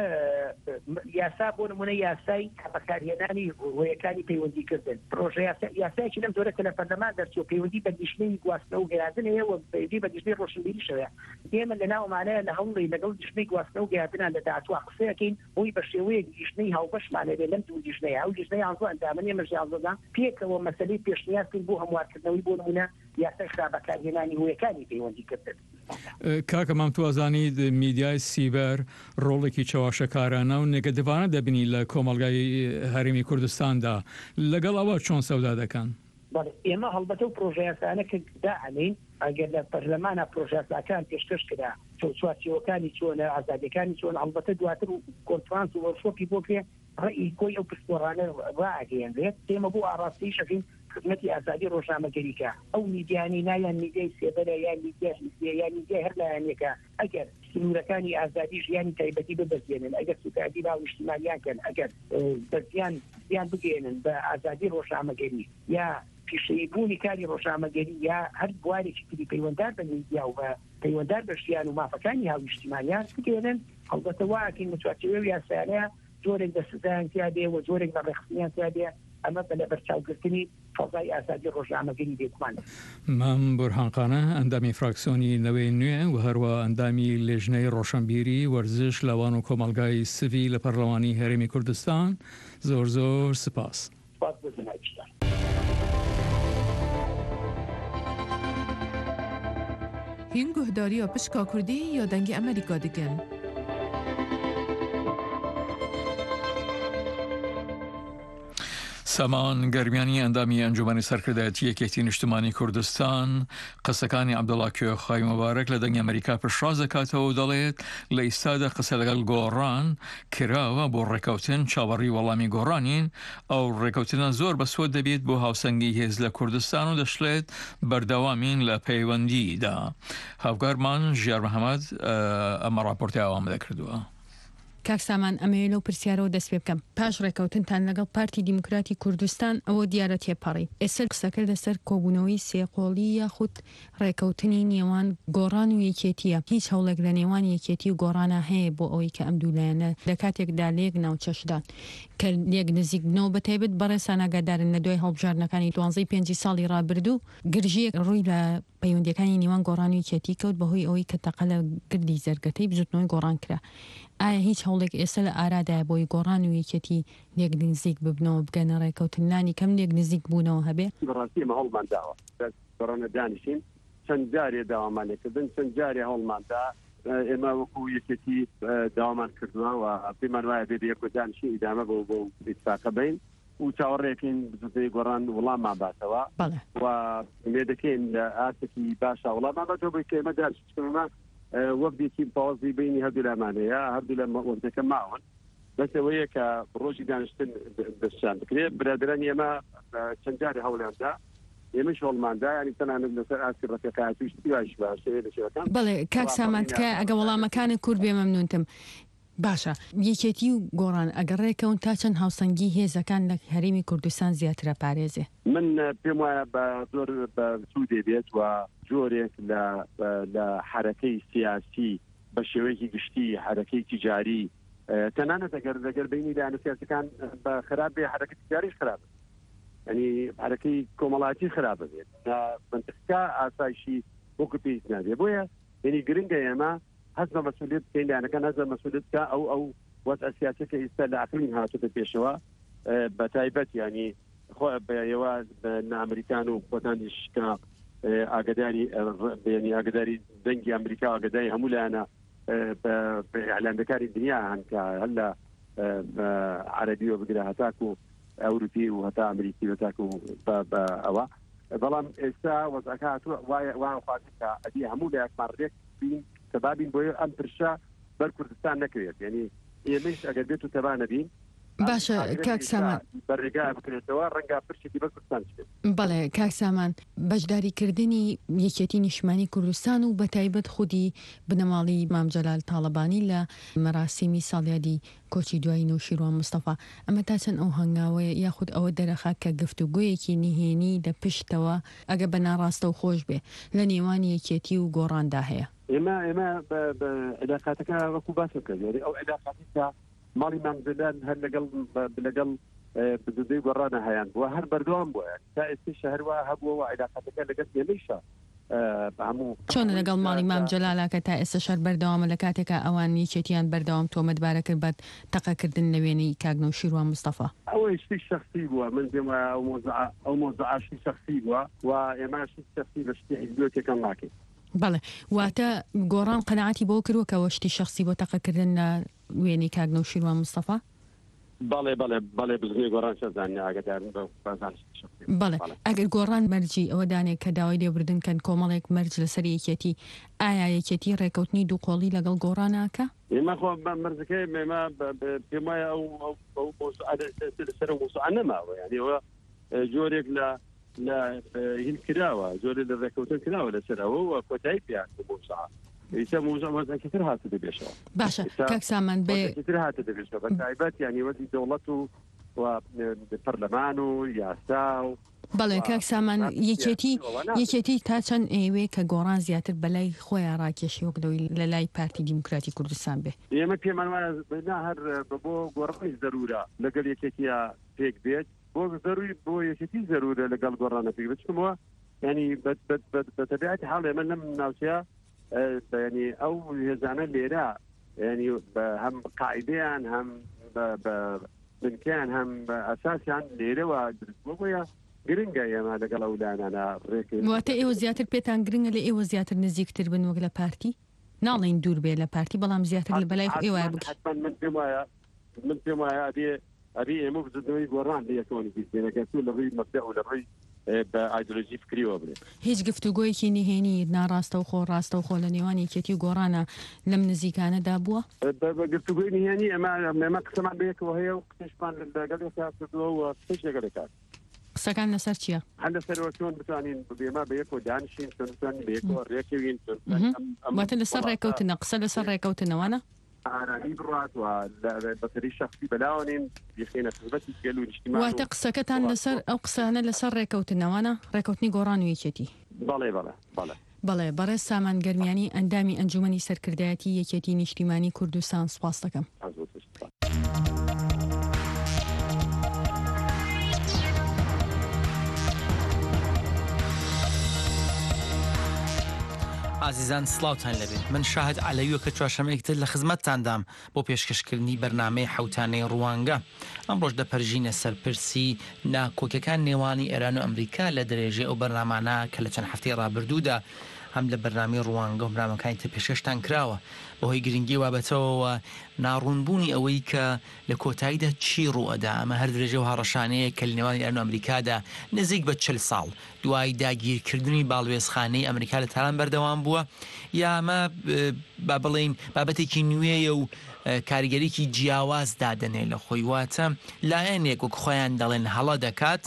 یاسا بۆ نمونە یاسای بەکارهێنانی هۆیەکانی پەیوەندیکردن پرۆژە یاسایکی لەم جۆرە کە لە پەرلەمان دەرچوە پەیوەندی بە گشتەی گواستنەوە و گەیاندنەیە و پەیوەندی بە گشتەی ڕۆشنبیریشەوە. ئێمە لە ناومانەیە لە هەوڵی لەگەڵ گشتەی گواستنەوە و گەیاندنان لە داهاتوە قسەیەکەین بۆی بە شێوەیەک گشتەی هاوبەشمانە بێ لەم دوو گشتەیە ئەو گشتەی یانزۆ ئەندامەنی ئێمەش یانزۆدان پێکەوە مەسەلەی پێشنیازکردن بۆ هەموارکردنەوەی بۆ نمونە یاسای خراپەکارهێنانی هۆیەکانی پەیوەندیکردن. کاکە مام توازانید میدیای سیبەر ڕۆڵێکی چاواشەکارانە و نێگەدەوانە دەبینی لە کۆمەڵگای هەرێمی کوردستاندا لەگەڵ ئەوە چۆن سەودا دەکەن؟ ئێمە هەڵبەتە و پرۆژەیاسانە کە داعەنین ئەگەر لە پەرلەمانە پرۆژەیاساکان پێشکەش کرا چوارچێوەکانی چۆنە ئازادیەکانی چۆن هەڵبەتە دواتر و کۆنفرانس و وەرشۆپی بۆ پێ ڕێی کۆی ئەو پسپۆڕانە ڕائەگەیەنرێت ئێمە بۆ ئاڕاستی شەکەین خدمەتی ئازادی ڕۆژنامەگەریکە ئەو میدیانی نایان میدیای سێبەرە یان میدیای میدیای هەر لایەنێکە ئەگەر سنوورەکانی ئازادی ژیانی تایبەتی ببەزێنن ئەگەر سوکاردی با نیشتیمانیانکەن ئەگەر بەزیان بگێنن بە ئازادی ڕۆژنامەگەری یا پیشەیبوونی کاری ڕۆژنامەگەری یا هەر بوارێکی تری پەیوەنددار بە میدیا و بە پەیوەنددار بە ژیان و مافەکانی هاونیشتیمانیان بگێنن هەڵبەتە وایەکەین متواتێوە یاسایانەیە زۆرێک بە سزایان تیا بێ و زۆرێک بە ڕێخستنیان تیا بێ ئەمە بە لە بەرچاوگرتنی فەزای ئازادی ڕۆژنامەگەری بێتمان. مام بورهانقانە ئەندامی فراکسیۆنی نەوەی نوێ و هەروە ئەندامی لێژنەی ڕۆشنبیری وەرزش لاوان و کۆمەلگای سڤی لە پەرلەمانی هەرێمی کوردستان زۆر زۆر سپاس. هین گهداریە پشکا کوردی یا دەنگی ئەمریکا دەکەن. سامان گەرمیانی ئەندامی ئەنجومەنی سەرکردایەتی یەکێتی نیشتمانی کوردستان قسەکانی عەبدوڵڵا کوێخای مبارەک لە دەنگی ئەمریکا پشتڕاز دەکاتەوە و دەڵێت لە ئیستادا قسە لەگەڵ گۆڕان کراوە بۆ ڕێکەوتن چاوەڕی وەڵامی گۆڕانین ئەو ڕێکەوتنە زۆر بەسوود دەبێت بۆ هاوسەنگی هێز لە کوردستان و دەشڵێت بەردەوامین لە پەیوەندیدا. هاوکارمان ژیار مەحەمەد ئەمە ڕاپۆرتی ئەوامە دەکردووە. کاکسامان ئەمەوێت لەو پرسیارەوە دەست پێ بکەم پاش ڕێکەوتنتان لەگەڵ پارتی دیموکراتی کوردستان ئەوە دیارە تێپەڕی ئێستا قسەکە لەسەر کۆبوونەوەی سێقۆڵی یاخود ڕێکەوتنی نێوان گۆڕان و یەکێتیە هیچ هەوڵێک لە نێوان یەکێتی و گۆڕانە هەیە بۆ ئەوەی کە ئەم دوولایەنە لە کاتێکدا لێک ناوچەشدان کە لێک نزیک بنەوە بەتایبەت بەڕێسان ئاگادارن لە دوای هەڵبژاردنەکانی 12 ساڵی ڕابردوو گرژیەک ڕووی لە پەیوەندیەکانی نێوان گۆڕان و یەکێتی کەوت بەهۆی ئەوەی کە تەقە لە گردی زەرگەتەی بزوتنەوەی گۆڕان کرا. ئایا هیچ هەوڵێک ئێستا لە ئارادای بۆی گۆڕان و یەکێتی لێک نزیک ببنەوە بگەنە ڕێکەوتنانی کەم لێک نزیک بوونەوە هەبێ؟ بەڕاستیمە هەوڵمان داوە گۆڕانە دانیشین چەند جارێ داوامان لێکردن چەند جارێ هەوڵماندا ئێمە وەکو یەکێتی داوامان کردووە و پێمان وایە بێ یەک دانیشین ئیدامە بۆ ئیتفاقە بین و چاوەڕێکین بزوتەی گۆڕان وڵاممان باتەوە و مێ دەکەین لە ئاسێکی باشە وڵاممان باتەوە بۆی کە ئێمە دارچکەمە وەفدێکی پاوەزی بینی هەردوو لامانەیە هەردوو لە وەفدەکە ماون بەسەوەیە کە ڕۆژی دانیشتن دەستشان بکرێت برادرانی ئێمە چەند جارێ هەوڵیاندا ئێمە شۆڵماندا ینی تەنانەت لەسەر ئاستی ڕەکەکە تویشتی باش باشەیە لە شێوەکان بەڵێ کاک سامانتکە ئەگە وەڵامەکانی کورد بێ مەمنونتم باشە یەکێتی و گۆڕان ئەگەڕێکەون تا چەند هاوسەنگی هێزەکان لە هەرێمی کوردستان زیاترە پارێزێ من پێم وایە بە زۆر بە سوود دەبێت و جۆرێک لە حرەکەی سیاسی بە شێوەیەکی گشتی حرەکەی تیجاری تەنانەت ئەگەر بینی لایەنە سیاسەکان بە خراپ بێ حرەکەی تیجاریش خراپ ینی حرەکەی کۆمەڵاتی خراپ بێت منتەقەکە ئاسایشی وەکو پێویست نابێت بۆیە ینی گرنگە ئێمە هەست بە مەسئولیت بکەین لایەنەکان هەست بە مەسئولیت بکە ئەو وەزع سیاسەکە ئێستا لە عەقلین هاتووەتە پێشەوە بە تایبەت ینی بەیەوە ئەمریکان و خۆتانیش کە ئاگداری ینی ئاگداری دەنگی ئەمریکا ئاگداری هەموو لایەنە ئەعلامەکانی دنیا هەن کە هەر لە عەرەبیەوە بگرە هەتاکو ئەوروپی و هەتا ئەمریکی هەتاکو بە ئەوە بەڵام ئێستا وەزعەکە هاتووە وایە خواردکە ئەدی هەموو لایەکمان ڕێک بین تەبابین بۆیە ئەم پرشە بەر کوردستان نەکرێت ینی ئێمەش ئەگەر بێت و تەبانە بین باشە کاک سامان بەڕێگا بکرێتەوە ڕەنگە پرشێکی بە کوردستان بەڵێ کاک سامان بەشداریکردنی یەکێتی نیشتمانی کوردستان و بە تایبەت خودی بنەماڵی مام جەلال تاڵەبانی لە مەراسیمی ساڵیادی کۆچی دوای نەوشیروان مستەفا ئەمە تا چەند ئەو هەنگاوەیە یاخود ئەوە دەرەخات کە گفتوگۆیەکی نهێنی لە پشتەوە ئەگە بە ناڕاستە و خۆش بێ لە نێوانی یەکێتی و گۆڕاندا هەیە ئێمە علاقاتەکە وەکو باسم کرد ئەو علاقاتی کە ماڵی مامزلان هەر لەگەڵ بزودەی گۆڕانە هەیان بووە هەر بەردەوام بووە تا ئێستش هەروە هەبووەوە علاقاتەکە لەگەڵ ئێمەیشە هەموو چۆن لەگەڵ ماڵی مام جەلالەکە تا ئێستا شەر بەردەوامە لە کاتێکە ئەوان یەکێتیان بەردەوام تۆمەتبارە کرد بەت تەقەکردن لە وێنەی کاک نەوشیروان مستەفا ئەوەی شتی شخصی بووە من پێم وایە ئەو مۆزعاشتی شخصی بووە و ئێمەشتی شخصی بە شتی حیزبیۆتێکم ناکەین بەڵێ واتە گۆڕان قەنەعەتی بۆ کردووە کە وەشتی شخصی بۆ تەقەکردن لە وێنەی کاک نەوشیروان مستەفا بەڵێ بزنی گۆڕان شەزانانی ئاگدارن بە بەڵێ ئەگەر گۆڕان مەرجی ئەوە دانێک کە داوای لێبردن کەن کۆمەڵێک مەرج لەسەر یەکێتی ئایا یەکێتی ڕێکەوتنی دووقۆڵی لەگەڵ گۆڕاناکە ئێمە خۆ مەرجەکەی ئێمە پێم وایە ئەو لەسەر موسوعە نەماوە یعنی ئەوە جۆرێک لە هین کراوە جۆرێ لە ڕێکەوتن کراوە لەسەرەوە و کۆتایی پیان موسوعە ئیسا موزە وەزنێکتر هاتە دەبێشەوە باشە کاک سامان بێتر هاتە دەبێشەوە بە تایبەت یعنی وەزی دەوڵەت و پەرلەمان و یاسا و بەڵێ کاک سامان یەکێتی تا چەند ئێوێ کە گۆڕان زیاتر بەلای خۆیان ڕاکێشی وەک لەوەی لە لای پارتی دیموکراتی کوردستان بێ ئێمە پێمان وایە هەر بۆ گۆڕانی زەرورە لەگەڵ یەکێتیە پێک بێت بۆ ضروری بۆ یەکێتی زەرورە لەگەڵ گۆڕانە پێک بچمەوە ینی بەتەبیعەتی حاڵ ئێمە لەم ناوچەیە ینی ئەو هێزانە لێرە ینی هەم قاعدەیان هەم بنکیان هەم ئەساسیان لێرەوە دروستبووە بۆیە گرنگە ئێمە لەگەڵ ئەو لایەنانە ڕێکین واتە ئێوە زیاتر پێتان گرنگە لە ئێوە زیاتر نزیکتر بن وەک لە پارتی ناڵێن دوور بێ لە پارتی بەڵام زیاتر لە بەلای ئێوە بکەن من پێم وایە ئەبێ ئێمە بزنەوەی گۆڕان لە یەکەوەی بیستێنەکە لە ڕووی مەبدە و لە ڕووی بە ئایدۆلۆژی فکریەوە بێت هیچ گفتوگۆیەکی نهێنی ناڕاستە و خۆ ڕاستە و خۆ لە نێوان یەکێتی و گۆڕانە لەم نزیکانەدا بووە بە گفتوگۆی نهێنی ئەمە قسەمان بەیەکەوە هەیە و قسەشمان لەگەڵ کردووە و قسەش لەگەڵ کات قسەکان لەسەر چییە؟ هەر لەسەرەوە چۆن بتوانین بێمە بەیەکەوە دانیشین چۆن بتوانین بەیەکەوە ڕێکەوین واتە لەسەر ڕێکەوتنە قسە لەسەر ڕێکەوتنەوەنە ئارانی بڕات و بەسەری شخصی بەلاوانین بخێنە خزمەتی گەل و نیشتیمان واتە قسەکەتان لەسەر ئەو قسانە لەسەر ڕێکەوتنەوەنە ڕێکەوتنی گۆڕان و یەکێتی بەڵێ بەڕێز سامان گەرمیانی ئەندامی ئەنجومەنی سەرکردایەتی یەکێتی نیشتیمانی کوردستان سوپاس دەکەم. ئازیزان سڵاوتان لەبێت من شاهد عەلەویە کە چوارشەمەیەکتر لە خزمەتتاندام بۆ پێشکەشکردنی بەرنامەی حەوتانەی ڕوانگە ئەم ڕۆژ دەپەرژینە سەرپرسی ناکۆکەکان نێوانی ئێران و ئەمریکا لە درێژەی ئەو بەرنامانە کە لە چەند هەفتەی ڕابردوودا هەم لە بەرنامەی ڕوانگە و برنامەکانی تر پێشکەشتان کراوە بەهۆی گرنگی وابەتەوە ناڕوونبوونی ئەوەی کە لە کۆتاییدا چی ڕوئەدا ئەمە هەر درێژە و هاڕەشانەیە کە لە نێوان ئێران و ئەمریکادا نزیک بە 40 ساڵ دوای داگیرکردنی باڵوێزخانەی ئەمریکا لە تالان بەردەوام بووە یا ئەمە با بڵێین بابەتێکی نوێیە و کاریگەریکی جیاواز دادنێ لە خۆی واتە لایەنێک و خۆیان دەڵێن هەڵە دەکات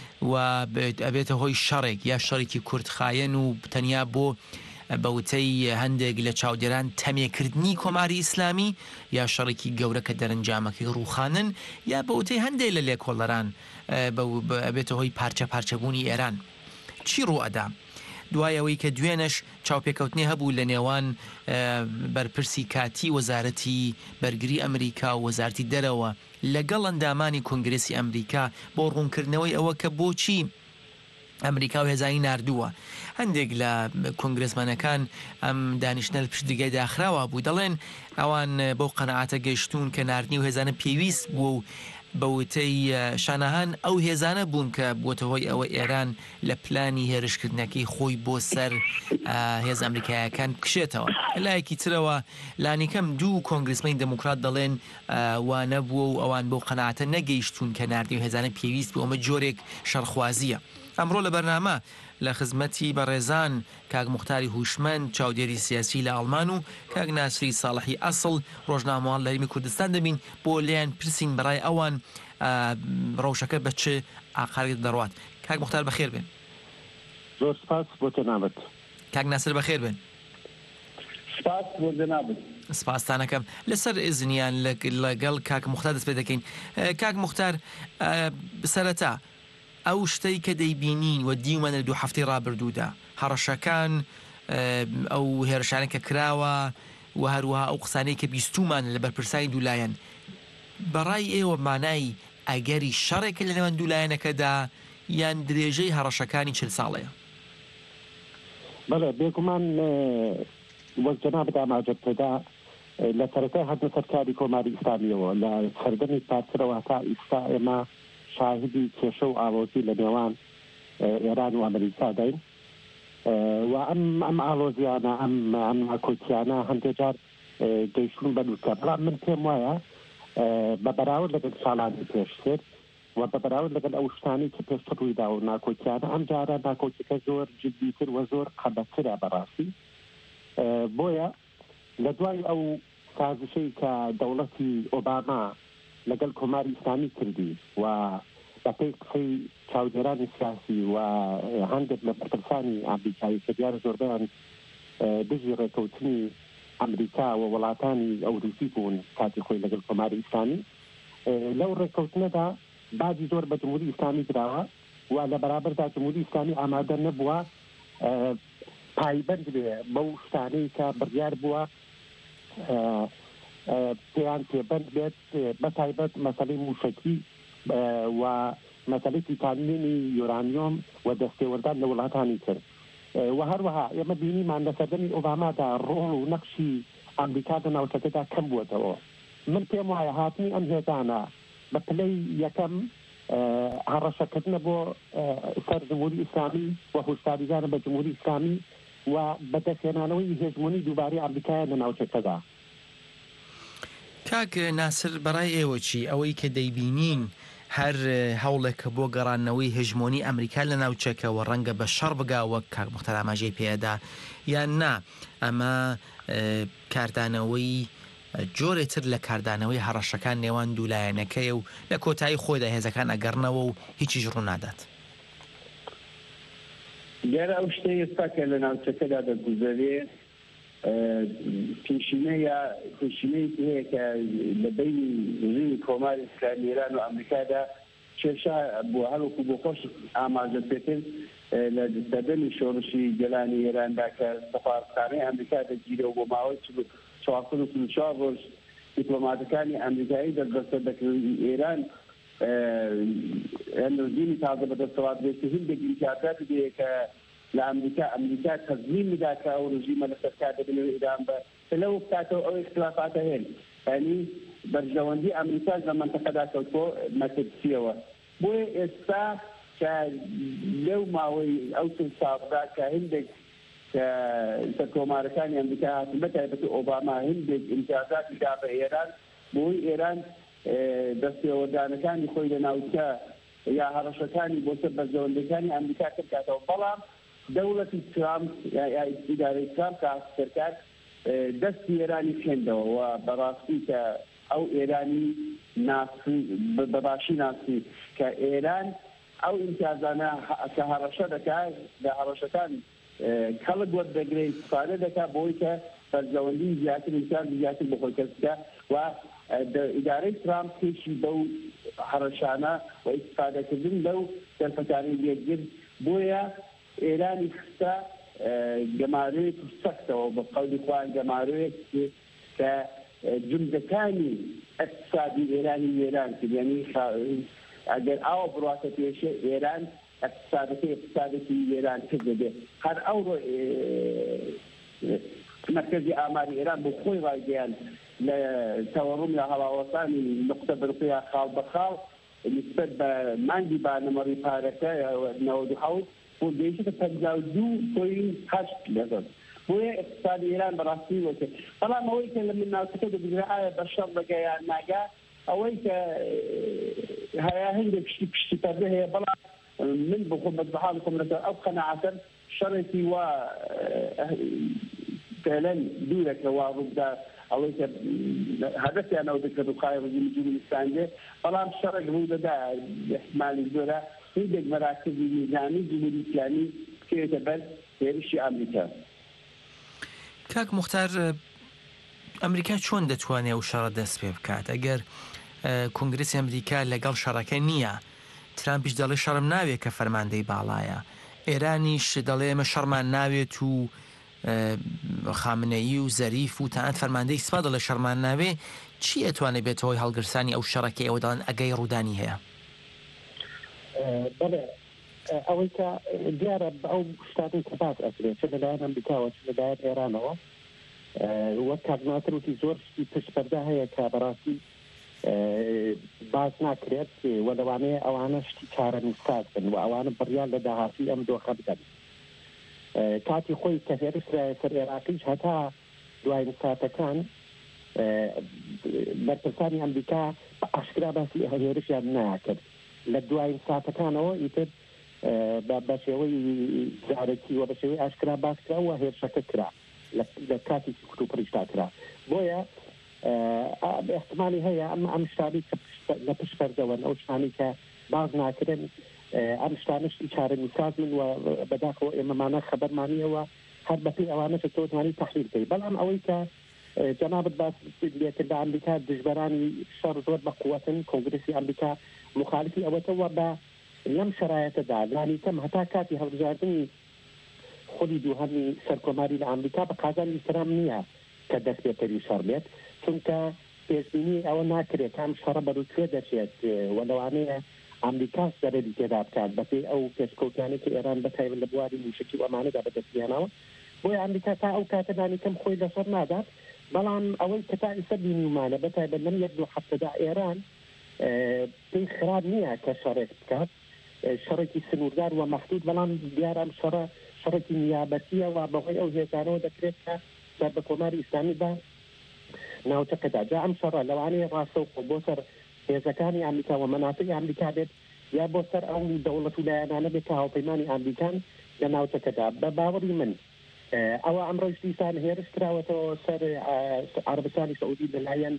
و ئەبێتە هۆی شەڕێک یا شەڕێکی کورتخایەن و تەنیا بۆ بەوتەی هەندێک لە چاودێران تەمێکردنی کۆماری ئیسلامی یا شەڕێکی گەورە کە دەرەنجامەکەی ڕووخانن یا بەوتەی هەندێک لە لێکۆڵەران ئەبێتە هۆی پارچە پارچەبوونی ئێران چی ڕوئەدا دوای ئەوەی کە دوێنش چاوپێکەوتنی هەبوو لە نێوان بەرپرسی کاتی وەزارەتی بەرگری ئەمریکا و وەزارەتی دەرەوە لەگەڵ ئەندامانی کۆنگرێسی ئەمریکا بۆ ڕوونکردنەوەی ئەوە کە بۆچی ئەمریکا و هێزانی ناردووە هەندێک لە کۆنگرسمانەکان ئەم دانیشتە لە پشتگای داخراوە بوو دەڵێن ئەوان بەو قەنەعاتە گەیشتون کە ناردنی و هێزانە پێویست بوو و بەوتەی شانەهان ئەو هێزانە بوون کە بۆتە هۆی ئەوە ئێران لە پلانی هێرشکردنەکەی خۆی بۆ سەر هێز ئەمریکایەکان بکشێتەوە لایەکی ترەوە لانیکەم دوو کۆنگرسمەی دموکرات دەڵێن وانە بووە و ئەوان بۆ قەنەعاتە نەگەیشتون کە ناردنی و هێزانە پێویست بوو ئەمە جۆرێک شەڕخوازیە ئەمڕۆ لە بەرنامە لە خزمەتی بەڕێزان کاک موختاری هوشمەند چاودێری سیاسی لە ئەڵمان و کاک ناسری ساڵحی ئەسڵ ڕۆژنامەوان لە هەرێمی کوردستان دەبین بۆ لێیان پرسین بەڕای ئەوان ڕەوشەکە بە چه ئاقارێک دەڕوات کاک موختار بەخێر بێن زۆر سپاس بۆ تەنابەت کاک ناسر بەخێر بێن سپاس بۆ جەنابەت سپاسانەکەم لەسەر ئێزنیان لەگەڵ کاک موختار دەست پێ دەکەین کاک موختار سەرەتا ئەو شتەی کە دەیبینین و دیومانە دوو هەفتەی ڕابردوودا هەڕەشەکان ئەو هێرشانە کە کراوە و هەروەها ئەو قسانەی کە بیستومان لە بەرپرسانی دوولایەن بەڕای ئێوە مانای ئەگەری شەڕێکە لە نێوان دوولایەنەکەدا یان درێژەی هەڕەشەکانی 40 ساڵەیە بەڵێ بێگومان وەک جەنابەت ئاماژە پێدا لە سەرەتای هەردوو سەرکاری کۆماری ئیسلامیەوە لە سەردەمی پارترەوە تا ئێستا ئێمە شاهدی کێشە و ئاڵۆزی لە نێوان ئێران و ئەمریکا دەین و ئەم ئاڵۆزیانە ئەم کۆتیانە هەندێک جار گەیشتون بەدووکە بەڵام من پێم وایە بە بەراورد لەگەڵ ساڵانی پێشتر و بە بەراورد لەگەڵ ئەو شتانی کە پێشتر ڕوویدا و ناکۆتیانە ئەم جارە ناکۆتیەکە زۆر جدیتر و زۆر قەبەترە بەڕاستی بۆیە لە دوای ئەو سازشەی کە دەوڵەتی ئۆباما لەگەڵ کۆماری ئیسلامی کردی و بەپێی قسەی چاودێرانی سیاسی و هەندێک لە بەرپرسانی ئەمریکایی کە دیارە زۆربیان دژی ڕێکەوتنی ئەمریکا و وڵاتانی ئەوروپی بوون کاتی خۆی لەگەڵ کۆماری ئیسلامی لەو ڕێکەوتنەدا باجی زۆر بە جمهوری ئیسلامی کراوە و لە بەرابەردا جمهوری ئیسلامی ئامادە نەبووە پایبەند بێ بەو شتانەی کە بڕیار بووە پێیان پێبەند بێت بە تایبەت مەسەلەی موشەکی و مەسەلەی تیتانیومی یۆرانیۆم و دەستێوەردان لە وڵاتانی تر و هەروەها ئێمە بینیمان لە سەردەمی ئۆبامادا ڕۆڵ و نەقشی ئەمریکا لە ناوچەکەدا کەم بووەتەوە من پێم وایە هاتنی ئەم هێزانە بە پلەی یەکەم هەڕەشەکردنە بۆ سەر جمهوری ئیسلامی و هۆشداریدانە بە جمهوری ئیسلامی و بەدەستهێنانەوەی هێژمۆنی دووبارەی ئەمریکایە لە ناوچەکەدا کاک ناسر بەڕای ئێوە چی ئەوەی کە دەیبینین هەر هەوڵێکە بۆ گەڕانەوەی هێژمۆنی ئەمریکا لە ناوچەکەەوە ڕەنگە بە شەڕ بگاوە کاک موختار ئاماژەی پێدا یان نا ئەمە کاردانەوەی جۆرێتر لە کاردانەوەی هەڕەشەکان نێوان دوولایەنەکەی و لە کۆتایی خۆیدا هێزەکان ئەگەڕنەوە و هیچیش ڕوو نادات دیارە ئەو شتەی ئێستا کە لە ناوچەکەدا دەگوزارێ پێشینەیەکی هەیە کە لە بینی ڕژیمی کۆماری ئیسلامی ئێران و ئەمریکادا کێشە بووە هەروەکو بۆ خۆش ئاماژە پێکرد لە سەردەمی شۆڕشی گەلانی ئێراندا کە سەفارەتخانەی ئەمریکا دەگیرەوە بۆ ماوەی 4 ڕۆژ دیپلۆماتەکانی ئەمریکایی دەستبەسەر دەکردن ئێران ڕژیمی تازە بەدەستەوات بێتی هندێک ئیمکانات بێ کە لە ئەمریکا تەزمین میدا کە ئەو ڕژیمە لەسەر کار دەبنەوە ئێران بە لەو کاتەوە ئەو اختلافاتە هەیە یعنی بەرژەوەندی ئەمریکا لە مەنتەقەدا کەوتۆ مەترسیەوە بۆیە ئێستا کە لەو ماوەی ئەو چەند ساڵدا کە هندێک کە سەرکۆمارەکانی ئەمریکا هاتن بەتایبەت ئۆباما هەندێک ئیمتیازاتی دا بە ئێران بۆی ئێران دەستێوەردانەکانی خۆی لە ناوچە یا هەڕەشەکانی بۆ سەر بەرژەوەندەکانی ئەمریکا کردکاتەوە بەڵام دەوڵەتی ترامپ یا ئیدارەی ترامپ کە سەرکار دەستی ئێرانی کێندەوە و بەڕاستی کە ئەو ئێرانی بەباشی ناسی کە ئێران ئەو ئیمتیازانە کە هەڕەشە دەکات لە هەڕەشەکان کەڵک وەردەگرێت استفادە دەکات بۆی کە بەرژەوەندی زیاتر ئیمتیاز زیاتر بخۆی کەسکە و ئیدارەی ترامپ پێشی بەو هەڕەشانە و ئیستفادەکردن لەو دەرفەتانی لێگرت بۆیە ئێرانی خستە گەمارەیەکی سەختەوە بە قەولی خوان گەمارەیەک کە جمدەکانی ئەقتصادی ئێرانی وێران کرد یعنی ئەگەر ئاوە بڕاتە پێشە ئێران اقتصادێکی وێران کرد دەبێت هەر ئەوڕۆ مرکزی ئاماری ئێران بۆ خۆی ڕایگەیان لە تەوەڕوم لە هەڵاوەسانی نقطە برقیە خاڵ بە خاڵ نسبەت بە مانگی بانەمەڕی پارەکە 97 بۆ گەیشتە 52.8 لەگەڵ بۆیە اقتصادی ئێران بەڕاستی وەکە بەڵام ئەوەی کە لە من ناوچەکە دەبگرێ ئایا بە شەڕ بەگەیان ناگا ئەوەی کە هەیە هەندێک پشتی پەردە هەیە بەڵام من بخۆم بەدبحاڵ کۆمەکە ئەو قەنەعەتەن شەڕێکی وا فعلا دوورەکە وا ڕوودا ئەوەی کە هەدەفیانەوە دەکرد و قای ڕژیمی جمهوریستان دێ بەڵام شەڕێک ڕوو دەدا احتمالی زۆرە هیچ مەراکزی نظامی جمهوریستانی بکرێتە بەر هێرشی ئەمریکا. کاک موختار ئەمریکا چۆن دەتوانێت ئەو شەڕە دەست پێ بکات ئەگەر کۆنگرسی ئەمریکا لەگەڵ شەڕەکە نییە ترامپیش دەڵێ شەڕم ناوێت کە فەرماندەی باڵایە ئێرانیش دەڵێ ئێمە شەڕمان ناوێت و خامنەیی و زەریف و تەنانەت فەرماندەی سوپا دەڵێ شەڕمان ناوێ چی ئەتوانێت بێتەوەی هەڵگرسانی ئەو شەڕەکە ئێوە دەڵێن ئەگەی ڕوودانی هەیە؟ بەڵێ ئەوەی کە دیارە ئەو شتانی کە باس ئەکرێت چ لەلایەن ئەمریکاوە چ لەلایەن ئێرانەوە وەک کاژناتر وتی زۆر شتی پشتپەردە هەیە کە بەڕاستی باز ناکرێت و لەوانەیە ئەوانە شتی چارە نووسات بن و ئەوانە بڕیان لە داهاتی ئەم دۆخە بدەن کاتی خۆی کە هێرشرایە سەر عێراقیش هەتا دوای نووساتەکان بەرپرسانی ئەمریکا بە ئاشکرا باسی هێرشیان ناکرد لە دوای نووساتەکانەوە ئیتر بە شێوەی جارێکی وە بە شێوەی ئاشکرا باس کرا و هێرشەکە کرا لە کاتی کورت و پڕیشتا کرا بۆیە احتمالی هەیە ئەم شتانی کە لە پشتپەردەوەن ئەو شتانی کە باز ناکردن ئەم شتانشتی چارە نووسات من و بەداخەوە ئێمەمانە خەبەرمانیەوە هەر بەپی ئەوانە کە تۆتوانی تەحلیل کەی بەڵام ئەوەی کە جەنابەت باس لێکرد لە ئەمریکا دژبەرانی شەڕ زۆر بە قووەتن کۆنگرسی ئەمریکا مخالفی ئەوەتەوە بە لەم شرایەتەدا لانی کەم هەتا کاتی هەڵبژاردننی خودی دووهەمی سەرکۆماری لە ئەمریکا بە قازانی سرام نییە کە دەست پێکەری شەڕ بێت چونکە پێشبینی ئەوە ناکرێت کام شەڕە بەروکوێ دەچێت و لەوانەیە ئەمریکا سەرەری تێدا بکات بەپێی ئەو پێشکەوتانی کە ئێران بەتایبەت لە بواری موشکی و ئەمانەدا بەدەستیانەوە بۆی ئەمریکا تا ئەو کاتەدانی کەم خۆی لەسەر نادات بەڵام ئەوەی کە تا ئێستا بینیمانە بەتایبەت لەم یەک دوو هەفتەدا ئێران پێی خراب نییە کە شەڕێک بکات شەڕێکی سنووردار و مەحدود بەڵام دیارە ئەم شەڕێکی نیابەتیە و بەهۆی ئەو هێزانەوە دەکرێت کە سەر بە کۆماری ئیسلامیدا ناوچەکەدا جا ئەم شەڕە لەوانەیە ڕاستەوخۆ بۆ سەر هێزەکانی ئەمریکا و مەناطقی ئەمریکا بێت یا بۆ سەر ئەو دەوڵەت و لایەنانە بێت کە هاوپەیمانی ئەمریکان لە ناوچەکەدا بە باوەڕی من ئەوە ئەمڕۆ دیسان هێرش کراوەتەوە سەر عەرەبستانی سەعودی لەلایەن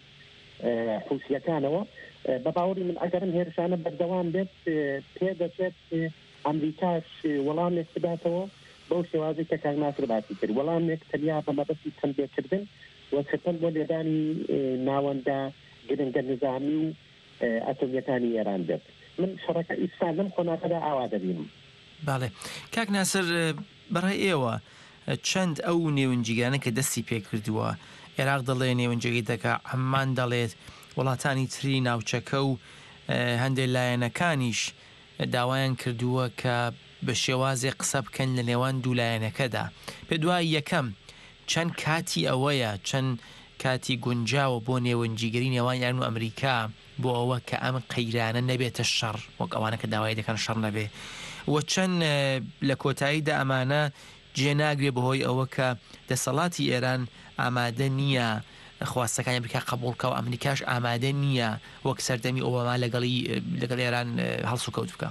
حوسیەکانەوە بە باوەڕی من ئەگەرم هێرشانە بەردەوام بێت پێ دەچێت ئەمریکاش وەڵامێک بداتەوە بەو شێوازی کە کاک ناسر باسی کرد وەڵامێک تەنیا بە مەبەستی چەندێکردن وەسەرتەن بۆ لێدانی ناوەندە گرنگە نظامی و ئەتۆمیەکانی ئێران بێت من شەڕەکە ئیسان لەم خۆناکەدا ئاوا دەبینم. باڵێ کاک ناسر بەڕای ئێوە چەند ئەو نێونجیگانە کە دەستی پێکردووە عێراق دەڵێ نێونجێگی دەکا عەمان دەڵێت وڵاتانی تری ناوچەکە و هەندێک لایەنەکانیش داوایان کردووە کە بە شێوازێ قسە بکەن لە نێوان دوو لایەنەکەدا پێ دوای یەکەم چەند کاتی ئەوەیە چەند کاتی گونجاوە بۆ نێوەنجیگەری نێوان یان و ئەمریکا بۆ ئەوە کە ئەم قەیرانە نەبێتە شەڕ وەک ئەوانە کە داوای دەکەن شەڕ نەبێ و چەند لە کۆتاییدا ئەمانە جێناگرێ بەهۆی ئەوە کە دەسەڵاتی ئێران ئامادە نییە خواستەکانی ئەمریکا قبولکە و ئەمریکاش ئامادە نییە وەک سەردەمی ئۆباما لەگەڵ ئێران هەڵسو کەوت بکە.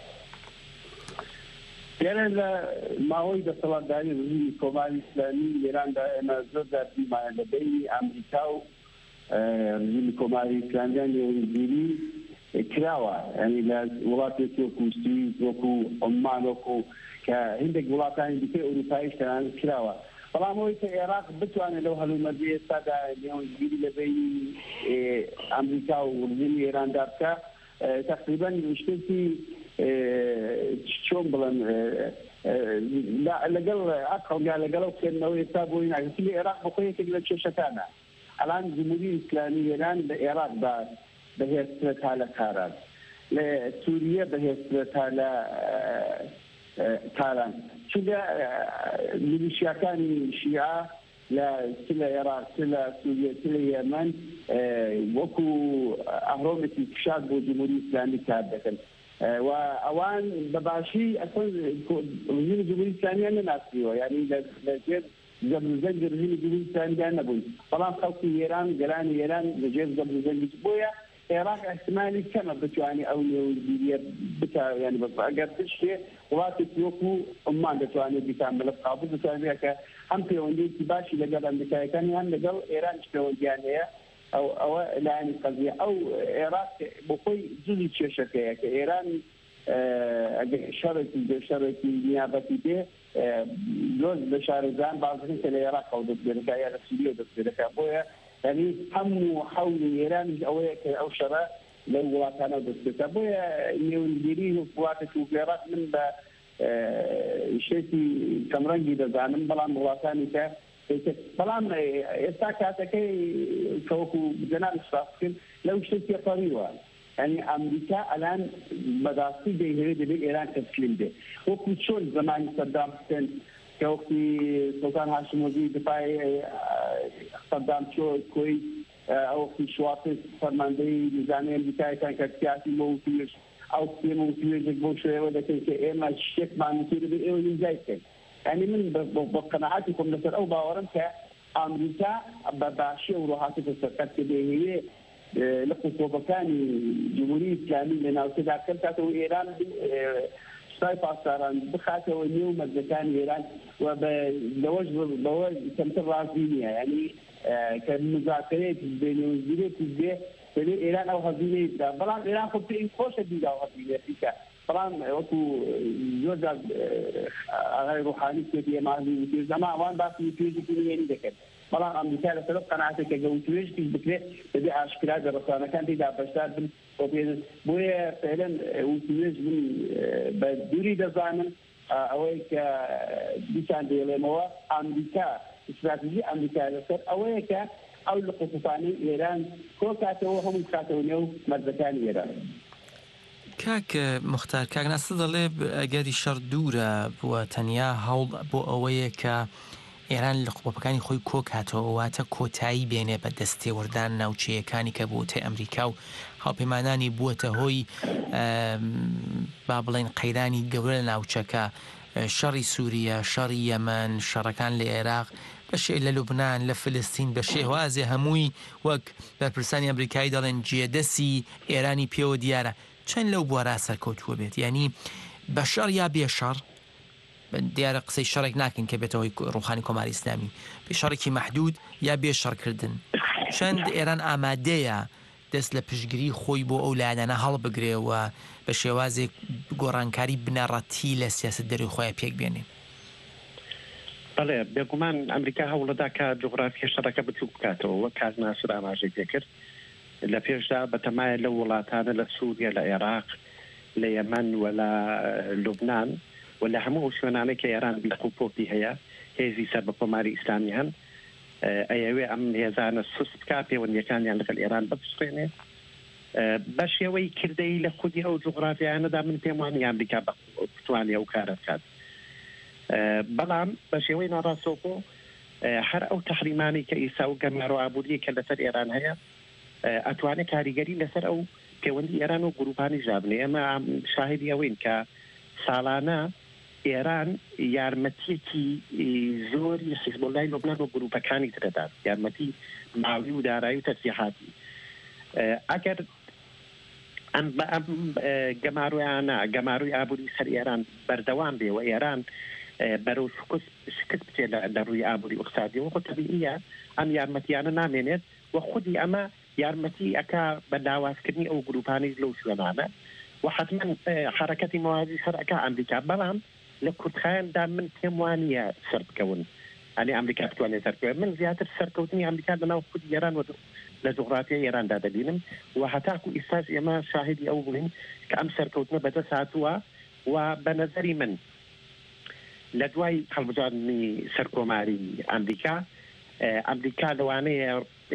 یعنی لە ماوەی دەسەڵاتداری ڕژیمی کۆماری ئیسلامی ئێراندا ئێمە زۆر دەربیمانە لە بینی ئەمریکا و ڕژیمی کۆماری ئیسلامیان نێوەندگیری کراوە، ینی لە وڵاتێکی وەکو سویس وەکو عمان وەکو کە هندێک وڵاتانی دیکەی ئەوروپاییش تەنانەت کراوە. بەڵام ئەوەی کە عێراق بتوانێت لەو هەلومەرجەی ئێستادا نێوەندگیری لە بینی ئەمریکا و ڕژیمی ئێراندا بکە تقریبا شتێکی چۆن بڵێن لەگەڵ ئەقڵیا لەگەڵ خوێندنەوەی ئێستا بۆی ناگەسی عێراق بەخۆیەکێک لە کێشەکانە. ئەلان جمهوری ئیسلامی ئێران لە عێراقدا بەهێزترێتها لە کاران، لە سووریە بەهێزترێتها لە کاران، چونکە میلیشیاکانی شیعە لە عێراق لە سووریە لە یەمەن وەکو ئەهرۆمێکی فشار بۆ جمهوری ئیسلامی کار دەکەن و ئەوان بەباشی ڕژیمی جمهوری ئیسلامیان نەناسیوە، یعنی لەژێر زەبرزەنگ ڕژیمی جمهوری ئیسلامیان نەبوون، بەڵام خەڵکی ئێران گەلانی ئێران لەژێر زەبرزەنگی بۆیە عێراق احتمالی کەمە بتوانێت ئەو نێوەندگیریە بکات، یعنی ئەگەر شتێ وڵاتێکی وەکو عمان دەتوانێت بیکات مەلەف قابوس دەتوانێت کە هەم پەیوەندیەکی باشی لەگەڵ ئەمریکایەکانی هەم لەگەڵ ئێران پەیوەندیان هەیە. ئەوە لایەنی قەزیە ئەو عێراق بۆ خۆی جزی کێشەکەیە کە ئێران ئەگەر شەڕێکی نیابەتی بێ زۆر بە شارەزان بازرین کە لە عێراق ئەو دەستێنەکە یا لە سووریا دەستێنەکە، بۆیە یعنی هەموو حەولی ئێرانیش ئەوەیە کە ئەو شەڕە لەو وڵاتانە دەستێتە، بۆیە نێوەندگیری وڵاتێکی عێراق من بە شتێکی کەمڕەنگی دەزانم، بەڵام وڵاتانی کە بەڵام ئێستا کاتەکەی کەوەکو جەناب ئیشراف کرد لەو شتێکی قەریوە، ینی ئەمریکا ئەلان بەداستی دەیهەوێت دەبێت ئێران تەسلیم بێ، وەکو چۆن زمانی سەدام حوسێن کە وەختی سوڵتان هاشم وەزیری دفاعی سەدام کۆی ئەوەختی شواتێ فەرماندەی نیزامی ئەمریکایەکان کە سیاسی مەوتوێژ ئەو سێ مەوتوێژێک بۆ شوێوە دەکەن کە ئێمە شتێکمان نەکرد بێ ئێوە نیزای بکەین. يعني من بقناعاتي كم نسر أو باورم كأمريكا بباشي وروحاتي في السرقات كده هي لقوا بكاني جمهورية إسلامية لنا وكذا كنت إيران سايف أصلاً بخاطر اليوم مكان إيران وبلوج تمثل رازينية يعني كمذاكرات بين وزيرات بين إيران أو هزينة بلان إيران خد في خوش دي أو هزينة فيك طبعا وقت يوجد غير روحاني كذي ما هي زمان وان بس يفيد كذي يعني ذكر طبعا أمريكا لسبب قناعتك كجوتويج في بكرة بدي أشكالات دراسة كان تيجي بشتغل وبين بويا فعلا وتويج من بدوري دزامن أويك بيشان ديله موا أمريكا استراتيجية أمريكا لسبب أويك أو لقطفاني إيران كل كاتو هم كاتو نيو مدركان إيران. کاک مختار کاک ناستە دەڵێ ئەگەری شەڕ دوورە بووە تەنیا هەوڵ بۆ ئەوەیە کە ئێران لە قوپەکانی خۆی کۆکاتەوە واتە کۆتایی بێنێ بە دەستێوەردان ناوچەیەکانی کە بۆتە ئەمریکا و هاوپەیمانانی بووەتە هۆی با بڵێن قەیرانی گەورە لە ناوچەکە، شەڕی سووریە، شەڕی یەمەن، شەڕەکان لە عێراق، بەشێ لە لوبنان، لە فلستین، بە شێوازێ هەمووی وەک بەرپرسانی ئەمریکایی دەڵێن جێدەسی ئێرانی پێوە دیارە. چەند لەو بوارە سەرکەوتووە بێت، یعنی بە شەڕ یا بێشەڕ دیارە قسەی شەڕێک ناکەین کە بێتەوەی ڕوخانی کۆماری ئیسلامی، بێشەڕێکی مەحدود یا بێشەڕکردن. چەند ئێران ئامادەیە دەست لە پشتگیری خۆی بۆ ئەو لایەنانە هەڵبگرێەوە بە شێوازێک گۆڕانکاری بنەڕەتی لە سیاست دەروی خۆیان پێک بێنێ؟ بەڵێ بێگومان ئەمریکا هەوڵەدا کە جوغرافیە شەڕەکە بچووک بکاتەوە وەک کاک ناسر ئاماژەی پێکرد لە پێشدا بەتەمایە لە وڵاتانە لە سووریا، لە عێراق، لە یەمەن و لە لوبنان و لە هەموو شوێنانەی کە ئێران بیقوپۆپی هەیە هێزی سەر بە کۆماری ئیسلامی هەن ئەیەوێ ئەم هێزانە سوست بکا پەیوەندیەکانیان لەگەڵ ئێران بپشڕێنێ بە شێوەی کردەی لە خودی ئەو جوغرافیانەدا من پێم وانە ئەمریکا بتوانێ ئەو کارە بکات، بەڵام بە شێوەی ناڕاستەوخۆ هەر ئەو تەحریمانی کە ئیسا و گەرمارە ئابووری کە لەسەر ئێران هەیە ئەتوانێت کاریگەری لەسەر ئەو پەیوەندی ئێران و گروپانی ژابنێ. ئێمە شاهدی ئەوەین کە ساڵانە ئێران یارمەتیەکی زۆری حیزبوڵای لوبنان و گروپەکانی ترەدات یارمەتی ماڵی و دارایی و تەسلیحاتی ئەگەر ئەم گەماروی ئابووری سەر ئێران بەردەوام بێ و ئێران بەرەو شکست بچێت لە ڕووی ئابووری اقتصادی و طبیعیە ئەم یارمەتیانە نامێنێت و خودی ئەمە یارمەتی ئەکا بە داوازکردنی ئەو گروپانی لەو شوێنانە و حتما حرەکەتی موازی سەرەکە ئەمریکا بەڵام لە کوردخایاندا من پێم وانە سەر بکەون ئەنی ئەمریکا بتوانێت سەرکەوێت من زیاتر سەرکەوتنی ئەمریکا لەناو خودی ئێران و لە جوغرافیای ئێراندا دەبینم و هەتاکو ئیساس ئێمە شاهدی ئەو بووین کە ئەم سەرکەوتنە بەدەست هاتووە و بە نەزەری من لە دوای هەڵبژاردننی سەرکۆماری ئەمریکا لەوانەیە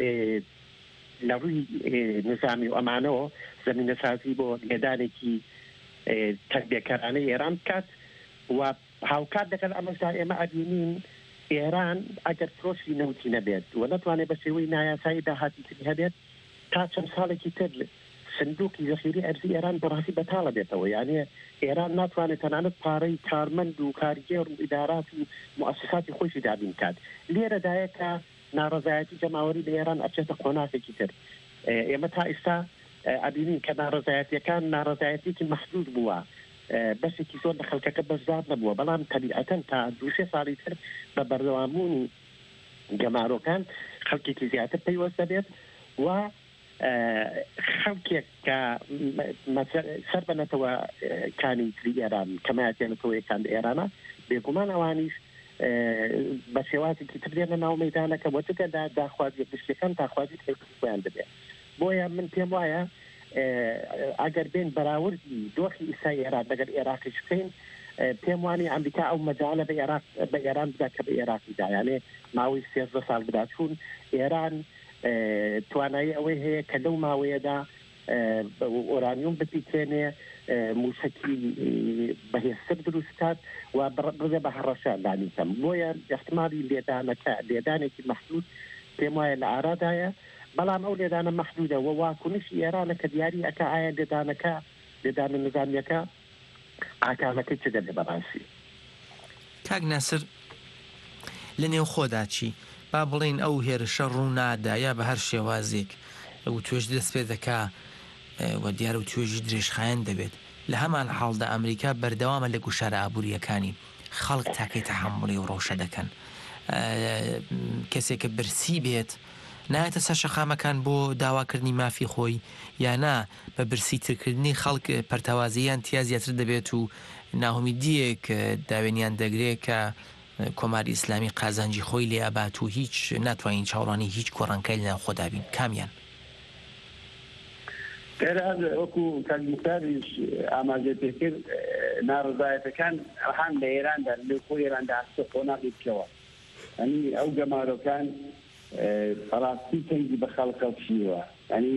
لە ڕووی نظامی و ئەمانەوە زەمینەسازی بۆ لێدانێکی تەربیەکارانەی ئێران بکات و هاوکات دەکەن ئەمەشدا ئێمە ئەبینین ئێران ئەگەر فرۆشی نەوتی نەبێت و نەتوانێت بە شێوەی نایاسایی داهاتی تری هەبێت تا چەند ساڵێکی تر سندوقی ذخیری ئەرزی ئێران بەڕاستی بەتاڵە بێتەوە یعنی ئێران ناتوانێت تەنانەت پارەی کارمەند و کاریگەر و ئیدارات و مؤسساتی خۆشی دابین کات لێرەدایە کە ناڕەزایەتی جەماوەری لە ئێران ئەچێتە قۆناغێکی تر ئێمە تا ئێستا ئەبینین کە ناڕەزایەتیەکان ناڕەزایەتێکی مەحدود بووە بەسێکی زۆر لە خەڵکەکە بەشدار نەبووە بەڵام تەبیعەتەن تا دووسێ ساڵی تر بە بەردەوامبوونی گەمارۆکان خەڵکێکی زیاتر پەیوەست دەبێت و خەڵکێک کە سەر بنەتەوە کانی تری ئێران کەمایەتێنێتەوە یەکان ئێرانە بێگومان ئەوانیش بە شێوازێکی تر دێنە ناو مەیدانەکە وەتەکەدا داخوازی پشتەکان تاخوازی خۆیان دەبێت بۆیە من پێم وایە ئەگەر بێن بەراوردی دۆخی ئیسای عێراق لەگەر عێراقیش بکەین پێم وانی ئەمریکا ئەو مەجاالە بە ئێران بدات کە بە عێراقیدا یانێ ماوەی 13 ساڵ بدات چوون ئێران توانایی ئەوەی هەیە کە لەو ماوەیەدا ئۆرانیوم بپیکێنێ موشکی بەهێزتر دروستکات و بڕێ بە هەڕەشان دانیکەم بۆیە احتمالی لێدانێکی مەحدود پێم وایە لە ئارادایە بەڵام ئەو لێدانە مەحدودە و واکنشی ئێرانە کە دیاری ئەکا ئایا لێدانە نظامیەکە ئاکامەکەی چ دەبێ بەڕاستی کاک ناسر لە نێو خۆدا چی با بڵین ئەو هێرشە ڕوو نادایە بە هەر شێوازێک ئەو توێژ دەست پێ دەکا و دیارە و توێژی درێژخایەن دەبێت لە هەمان حاڵدا ئەمریکا بەردەوامە لە گوشارە ئابوووریەکانی خەڵک تاکەی تەحمڵی و ڕۆشە دەکەن کەسێکە برسی بێت نایەتە سەر شەقامەکان بۆ داواکردنی مافی خۆی یانا بە برسی ترکردنی خەڵک پەرتەوازیان تیا زیاتر دەبێت و ناهۆمیدیەک داوێنیان دەگرێت کە کۆماری ئیسلامی قازانجی خۆی لێ ئەبات و هیچ ناتوانین چاوەڕانی هیچ کۆڕانکەی لەناو خۆدابین کامیان وەکو کاگمکاریش ئاماژە پێکرد ناڕزایەتەکان هەم لە ئێراندا لە خۆی ئێراندا هەستە خۆناغی بکەوە ئەنی ئەو گەمارۆکان بەڕاستی تەنگی بە خەڵکەڵشیوە ئەنی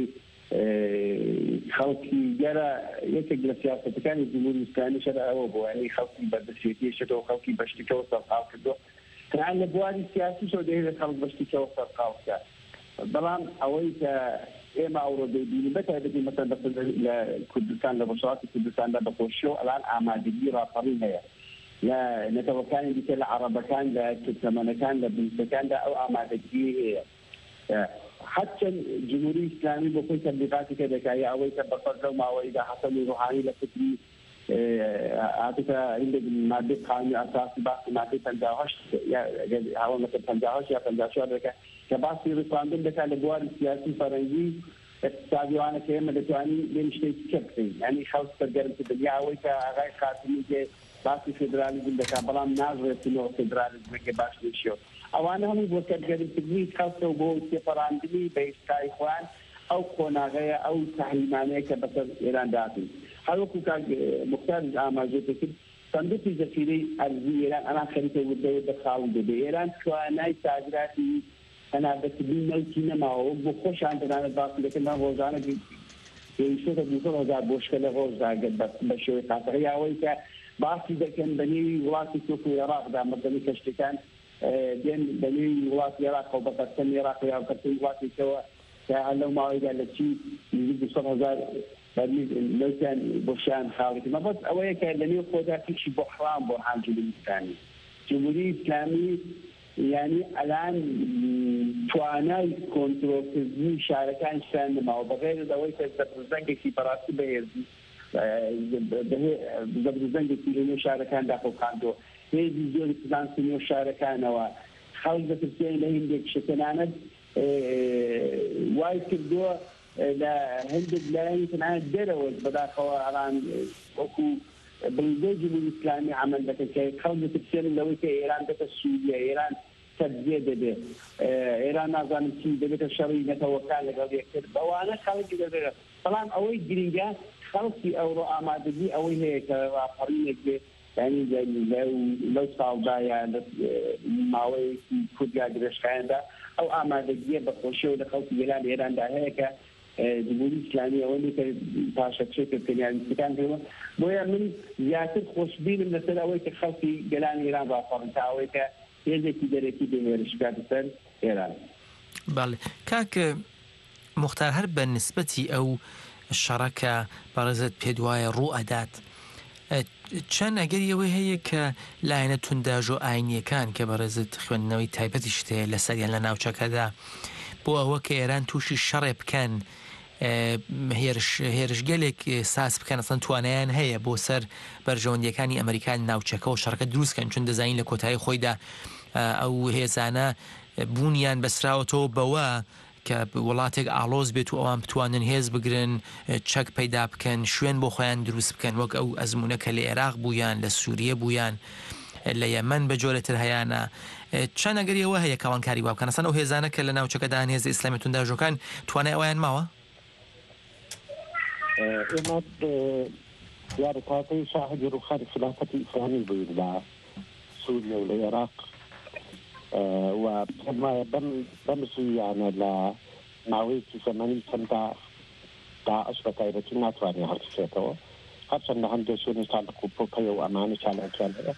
خەڵکی گەرە یەکێک لە سیاسەتەکانی جمهوری ئیسلامی شەر ئەوە بوو ئەنی خەڵکی بەردەستێتیشەوە خەڵکی بەشتیکەوە سەرقاڵ کردووە تەنان لە بواری سیاسیشەوە دەهێت خەڵک بەشتیکەوە سەرقاڵ بکات بەڵام ئەوەی کە ئێمە ئەوڕۆ دەبینی بەتایبەتی مەسەن لە کوردستان لە بەشڵاتی کوردستاندا بەخۆشیەوە ئەلان ئامادەگی ڕاپەڕی هەیە لە نەتەوەکانی دیکە لە عەرەبەکان لە تورکمەنەکان لە بلوچەکاندا ئەو ئامادەگی هەیە حتى جمهوری اسلامی بۆ خۆی تەبلیغاتی کە دەکای ئەوەی کە بەسەر لەو ماوەیەدا حەسەن ڕوحانی لە فکری هاتوکە هندێک مادەی قانونی ئاساسی باسی مادەی 58 هەوڵ مەسەر 58 یا 54 دەکات کە باسی ڕێکخواندن دەکات لە بواری سیاسی فەرەنگی اقتصادیوانە کە ئێمە دەتوانین لێن شتێکی کە بکەین یعنی خەڵک سەرگەرمکردنیا ئەوەی کە ئاغای خاتمی کە باسی فێدرالیزم دەکات بەڵام ناژڕێتەوە فێدرالیزمەکە باش نشیۆ ئەوانە هەموو بۆ سەرگەرمکردنی خەڵکە و بۆ سێپەڕاندنی بە ئێستای خوان ئەو قۆناغەیە ئەو تەحریمانەیە کە بەسەر ئێران داکەین هەروەکو مختار ئاماژەی کرد صندوقی ذخیرەی ئەرزی ئێران ئەلان خەریکە وردەوە دەخاون دەبێ ئێران توانای صادراتی هەنابەتبی نەوتی نەماوە بۆ خۆشان دەدانێت باسی دەکەن ڕۆژانە پێویستە 200,000 بۆشکە لە ڕۆژداگەت بە شێوەی قاتەغی ئەوەی کە باسی دەکەن بەنێوی وڵاتی تورک و عێراقدا مەدەنی کەشتەکان دێن بەنێوی وڵاتی عێراق و بەقەستەن عێراق و یاکەتەی وڵاتێکەوە لو ماوەیدا لە چی 200,000 بەرمیل لەوتیان بۆشیان خاڵێتی مەبەست ئەوەیە کە لەنێو خۆدا تووشی بۆحرام بۆ جمهوری ئیسلامی جمهوری ئیسلامی یعنی ئەلان توانای کۆنترۆلکردنی شارەکان شتیان نەماوە بەغێر لەوەی کە زەبرزەنگێکی بەڕاستی بەهێزی زەبرزەنگێکی لەنێو شارەکان داخۆخاندەوە هێزی زۆری پزانسی نێو شارەکانەوە خەڵک دەترسێن لە هندێک شتەنانەت وای کردووە لە هەندێک لایەنی تەنانەت دەرەوە بەداخەوە ئەڵان وەکو بڵگەی جمهوری ئیسلامی عمل دەکەن کە خەڵک دەترسێن لەوەی کە ئێران دەکە سووریا ئێران تەجزیە دەبێت ئێران نازانم چی دەبێتە شەڕی نەتەوەکان لەگەڵ یەکتر بەوانە خەڵکی دەبێت بەڵام ئەوەی گرنگە خەڵکی ئەوڕۆ ئامادەگی ئەوەی هەیە کە ڕاپەڕینێک بێت یعنی لەو ساڵدایە لە ماوەیەکی کوریا درێژخایەندا ئەو ئامادەگیە بەخۆشیەوە لە خەڵکی گەلان ئێراندا هەیە کە جمهوری ئیسلامی ئەوەی کە پاشەچێکە پێنیاویستەکان پێوە بۆیە من زیاتر خۆشببینم لەسەر ئەوەی کە خەڵکی گەلان ئێران ڕاپەڕن تا ئەوەی کە هێزێکی دەرەکی بێهێرش بکاتە سەر ئێران. بەڵێ کاک موختار هەر بە نسبەتی ئەو شەڕەکە بەڕێزت پێ وایە ڕوو ئەدات چەند ئەگەری ئەوەی هەیە کە لایەنە تونداژۆ ئاینیەکان کە بەڕێزت خوێندنەوەی تایبەتی شتەیە لەسەریان لە ناوچەکەدا بۆ ئەوە کە ئێران تووشی شەڕێ بکەن هێرشگەلێک ساس بکەن ئەسەن توانایان هەیە بۆ سەر بەرژەوەندیەکانی ئەمریکان ناوچەکەەوە شەڕەکە دروستکەن چون دەزانین لە کۆتایی خۆیدا ئەو هێزانە بوونیان بەسراوەتەوە بەوە کە وڵاتێک ئالۆز بێت و ئەوان بتوانن هێز بگرن چەک پەیدا بکەن شوێن بۆ خۆیان دروست بکەن وەک ئەو ئەزمونەکە لە عێراق بوویان لە سووریە بوویان لە یەمەن بە جۆرەتر هەیەە چەند ئەگەریەوە هەیە کاوانکاری وا بکەن ئەسەن ئەو هێزانە کە لە ناوچەکەدان هێز ئیسلامی تونداژۆکان توانای ئەویان ماوە ئێمە دیارە کاتەی شاهدی ڕووخانی خلافەتی ئیسلامی بووین لە سووریا و لە عێراق و پێم وایە بەم زوویانە لە ماوەیەکی زەمەنی چەندە داعش بە تایبەتی ناتوانێت هەڵبسێتەوە هەرچەندە هەندێک شوێنی تاالق و پۆپەیە و ئەمانە چالاکیان هەیە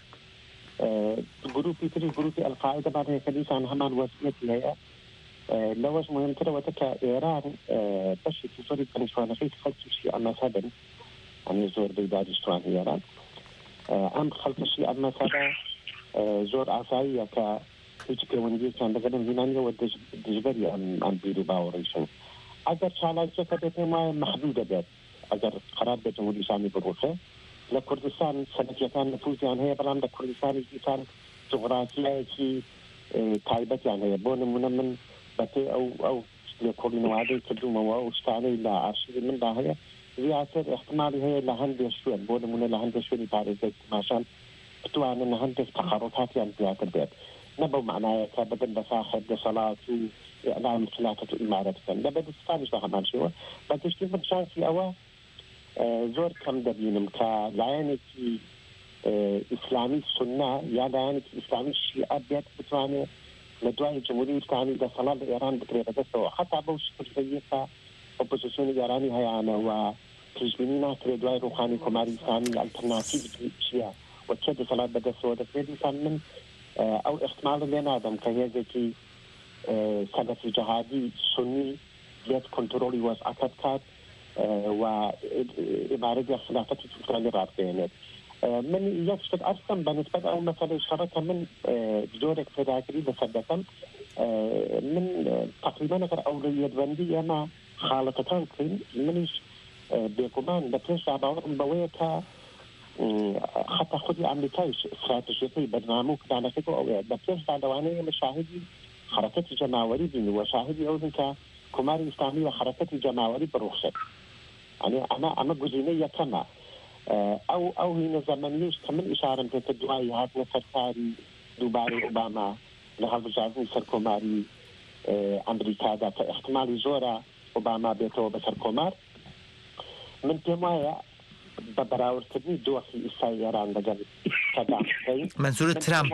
گروپی تری گروپی ئەلقاعیدەمان هەیە کە دیسان هەمان وەزعیەتی هەیە لەوەش مهمترەوەتە کە ئێران بەشێکی زۆری دانیشتوانەکەی خەڵکیشی ئەمەسەدن ئەمێ زۆر دەیدادیشتوانی ئێران ئەم خەڵکیشی ئەمەسەدە زۆر ئاساییە کە هیچ پەیوەندیەکیان لەگەڵ هینانیەوە دژبەری ئەم بیر و باوەڕیشن ئەگەر چالاکیەکە بێت پێم وایە مەحدودە بێت ئەگەر قەرار بێت جمهوری ئیسلامی بڕوخێ لە کوردستان سەنەتیەکان نفوذیان هەیە بەڵام لە کوردستانی دیسان جغرافیایەکی تایبەتیان هەیە بۆ نمونە من بەپێ ئەو لێکۆڵینەوەی کردومەوە و شتانەی لە ئارشیوی مندا هەیە زیاتر احتمالی هەیە لە هەندێک شوێن بۆ نمونە لە هەندێک شوێنی پارێزگای ماشان بتوانن هەندێک تەقەڕۆتاتیان زیاتر بێت نەبەو معنایە کە بدەن بە ساحب دەسەڵات و ئەعلام خلافەت و ئیمارەت بکەن لە بەدەستانیش بە هەمان شێوە بە گشتی من شانسی ئەوە زۆر کەم دەبینم کە لایەنێکی ئیسلامی سنە یا لایەنێکی ئیسلامی شیعە بێت بتوانێت لە دوای جمهوری ئیسلامی دەسەڵات لە ئێران بکرێ بەدەستەوە حتا بەو شکلەیە کە ئۆپۆزیسیۆنی ئێرانی هەیەیانە و پێشبینی ناکرێت دوای ڕوخانی کۆماری ئیسلامی ئەلتەرناتیڤی چییە و چێ دەسەڵات بەدەستەوە دەکرێت دیسان من ئەو احتمال لێ نادەم کە هێزێکی سەلەفی جەهادی سنی بێت کۆنترۆلی وەزعەکە بکات و عبارەتی خلافەتی ئیسلامی ڕابگەێنێت من یەک شت ئەستم بەنسبەت ئەو مەسەلەی شەڕەکە من جۆرێک پێداکردی بەسەر دەکەم من تقریبا ئەگەر ئەولویەتبەندی ئێمە خاڵەتەکان بکەین منیش بێگومان بە پێشدا باوەڕم بەوەیە کە حتى خودی ئەمریکایش استراتیژیەکەی بەرنامە و پلانەکەی ئەوەیە بە پێشدا لەوانەیە ئێمە شاهدی حرەکەتی جەماوەری بین و شاهدی ئەو بین کە کۆماری ئیسلامی و حرەکەتی جەماوەری بڕوخێت ئەمە گزینەی یەکەمە ئەو هینە زەمەنیش کە من ئیشارەم پێکە دوای هاتنە سەرکاری دووبارەی ئۆباما لە هەڵبژاردنی سەر کۆماری ئەمریکادا کە احتمالی زۆرە ئۆباما بێتەوە بەسەر کۆمار من پێم وایە بە بەراوردکردنی دۆخی ئیسای ئێران لەگەڵ کەداخەکەی منزورت ترامپ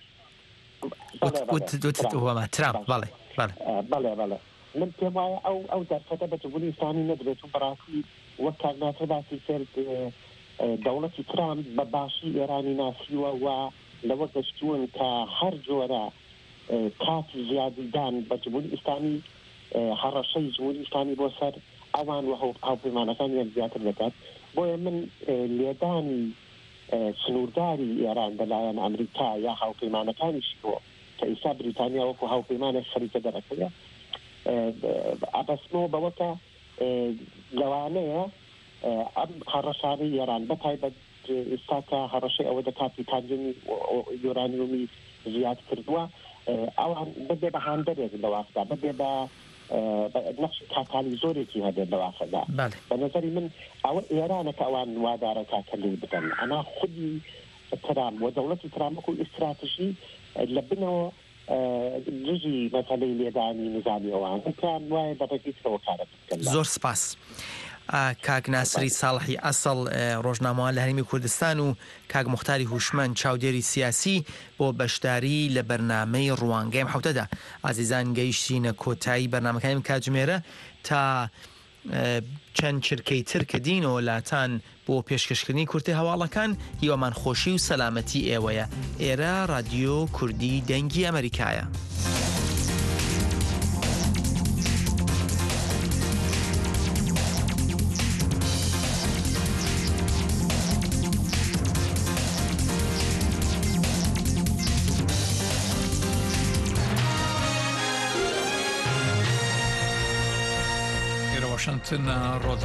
بوو ترامپ بەڵێ من پێم وایە ئەو دەرفەتە بە جمهوری ئیسلامی نەدرێت و بەڕاستی وەک کارناتر باسی کرد دەوڵەتی ترامپ بە باشی ئێرانی ناسیوە و لەوە گەشتوون کە هەر جۆرە کاتی زیادیدان بە جمهوری ئیسلامی هەڕەشەی جمهوری ئیسلامی بۆ سەر ئەوان و هاوپەیمانەکانیان زیاتر دەکات بۆیە من لێدانی سنوورداری ئێران بەلایەن ئەمریکا یا هاوپەیمانەکانیشی بۆ کە ئیسا بریتانیا وەکو هاوپەیمانە خەریکە دەرەکەیە ئەبەسمەوە بەوەکە لەوانەیە ئەم هەڕەشانەی ئێران بەتایبەت ئێستاکە هەڕەشەی ئەوە دەکاتی تانجمی یۆرانیومی زیاد کردووە ئەوان ببێ بە هاندەرێک لەوافدا ببێ بە نەخش تاکالی زۆرێکی هەبێت لەوافەدا بە نظری من ئەوە ئێرانەکە ئەوان وادارەکە کە لێ بدەن ئەنا خودی ترام و دەوڵەتی ترامەک و ئیستراتژی لە بنەوە دژی مەسەلەی لێدانی نظامی ئەوان کان وایە بەڕێگیتەوە کارەکە بکەن. زۆر سپاس. کاک ناسری ساڵحی ئەسڵ ڕۆژنامەوان لە هەرێمی کوردستان و کاک موختاری هوشمەند چاودێری سیاسی بۆ بەشداری لە بەرنامەی ڕوانگەیم حوتەدا. ئازیزان گەیشتینە کۆتایی بەرنامەکانیم کاتژمێرە تا چەند چرکەی تر کە دینەوە لاتان بۆ پێشکەشکردنی کورتی هەواڵەکان هیوەمان خۆشی و سەلامەتی ئێوەیە. ئێرە رادیۆ کوردی دەنگی ئەمریکایە. Washington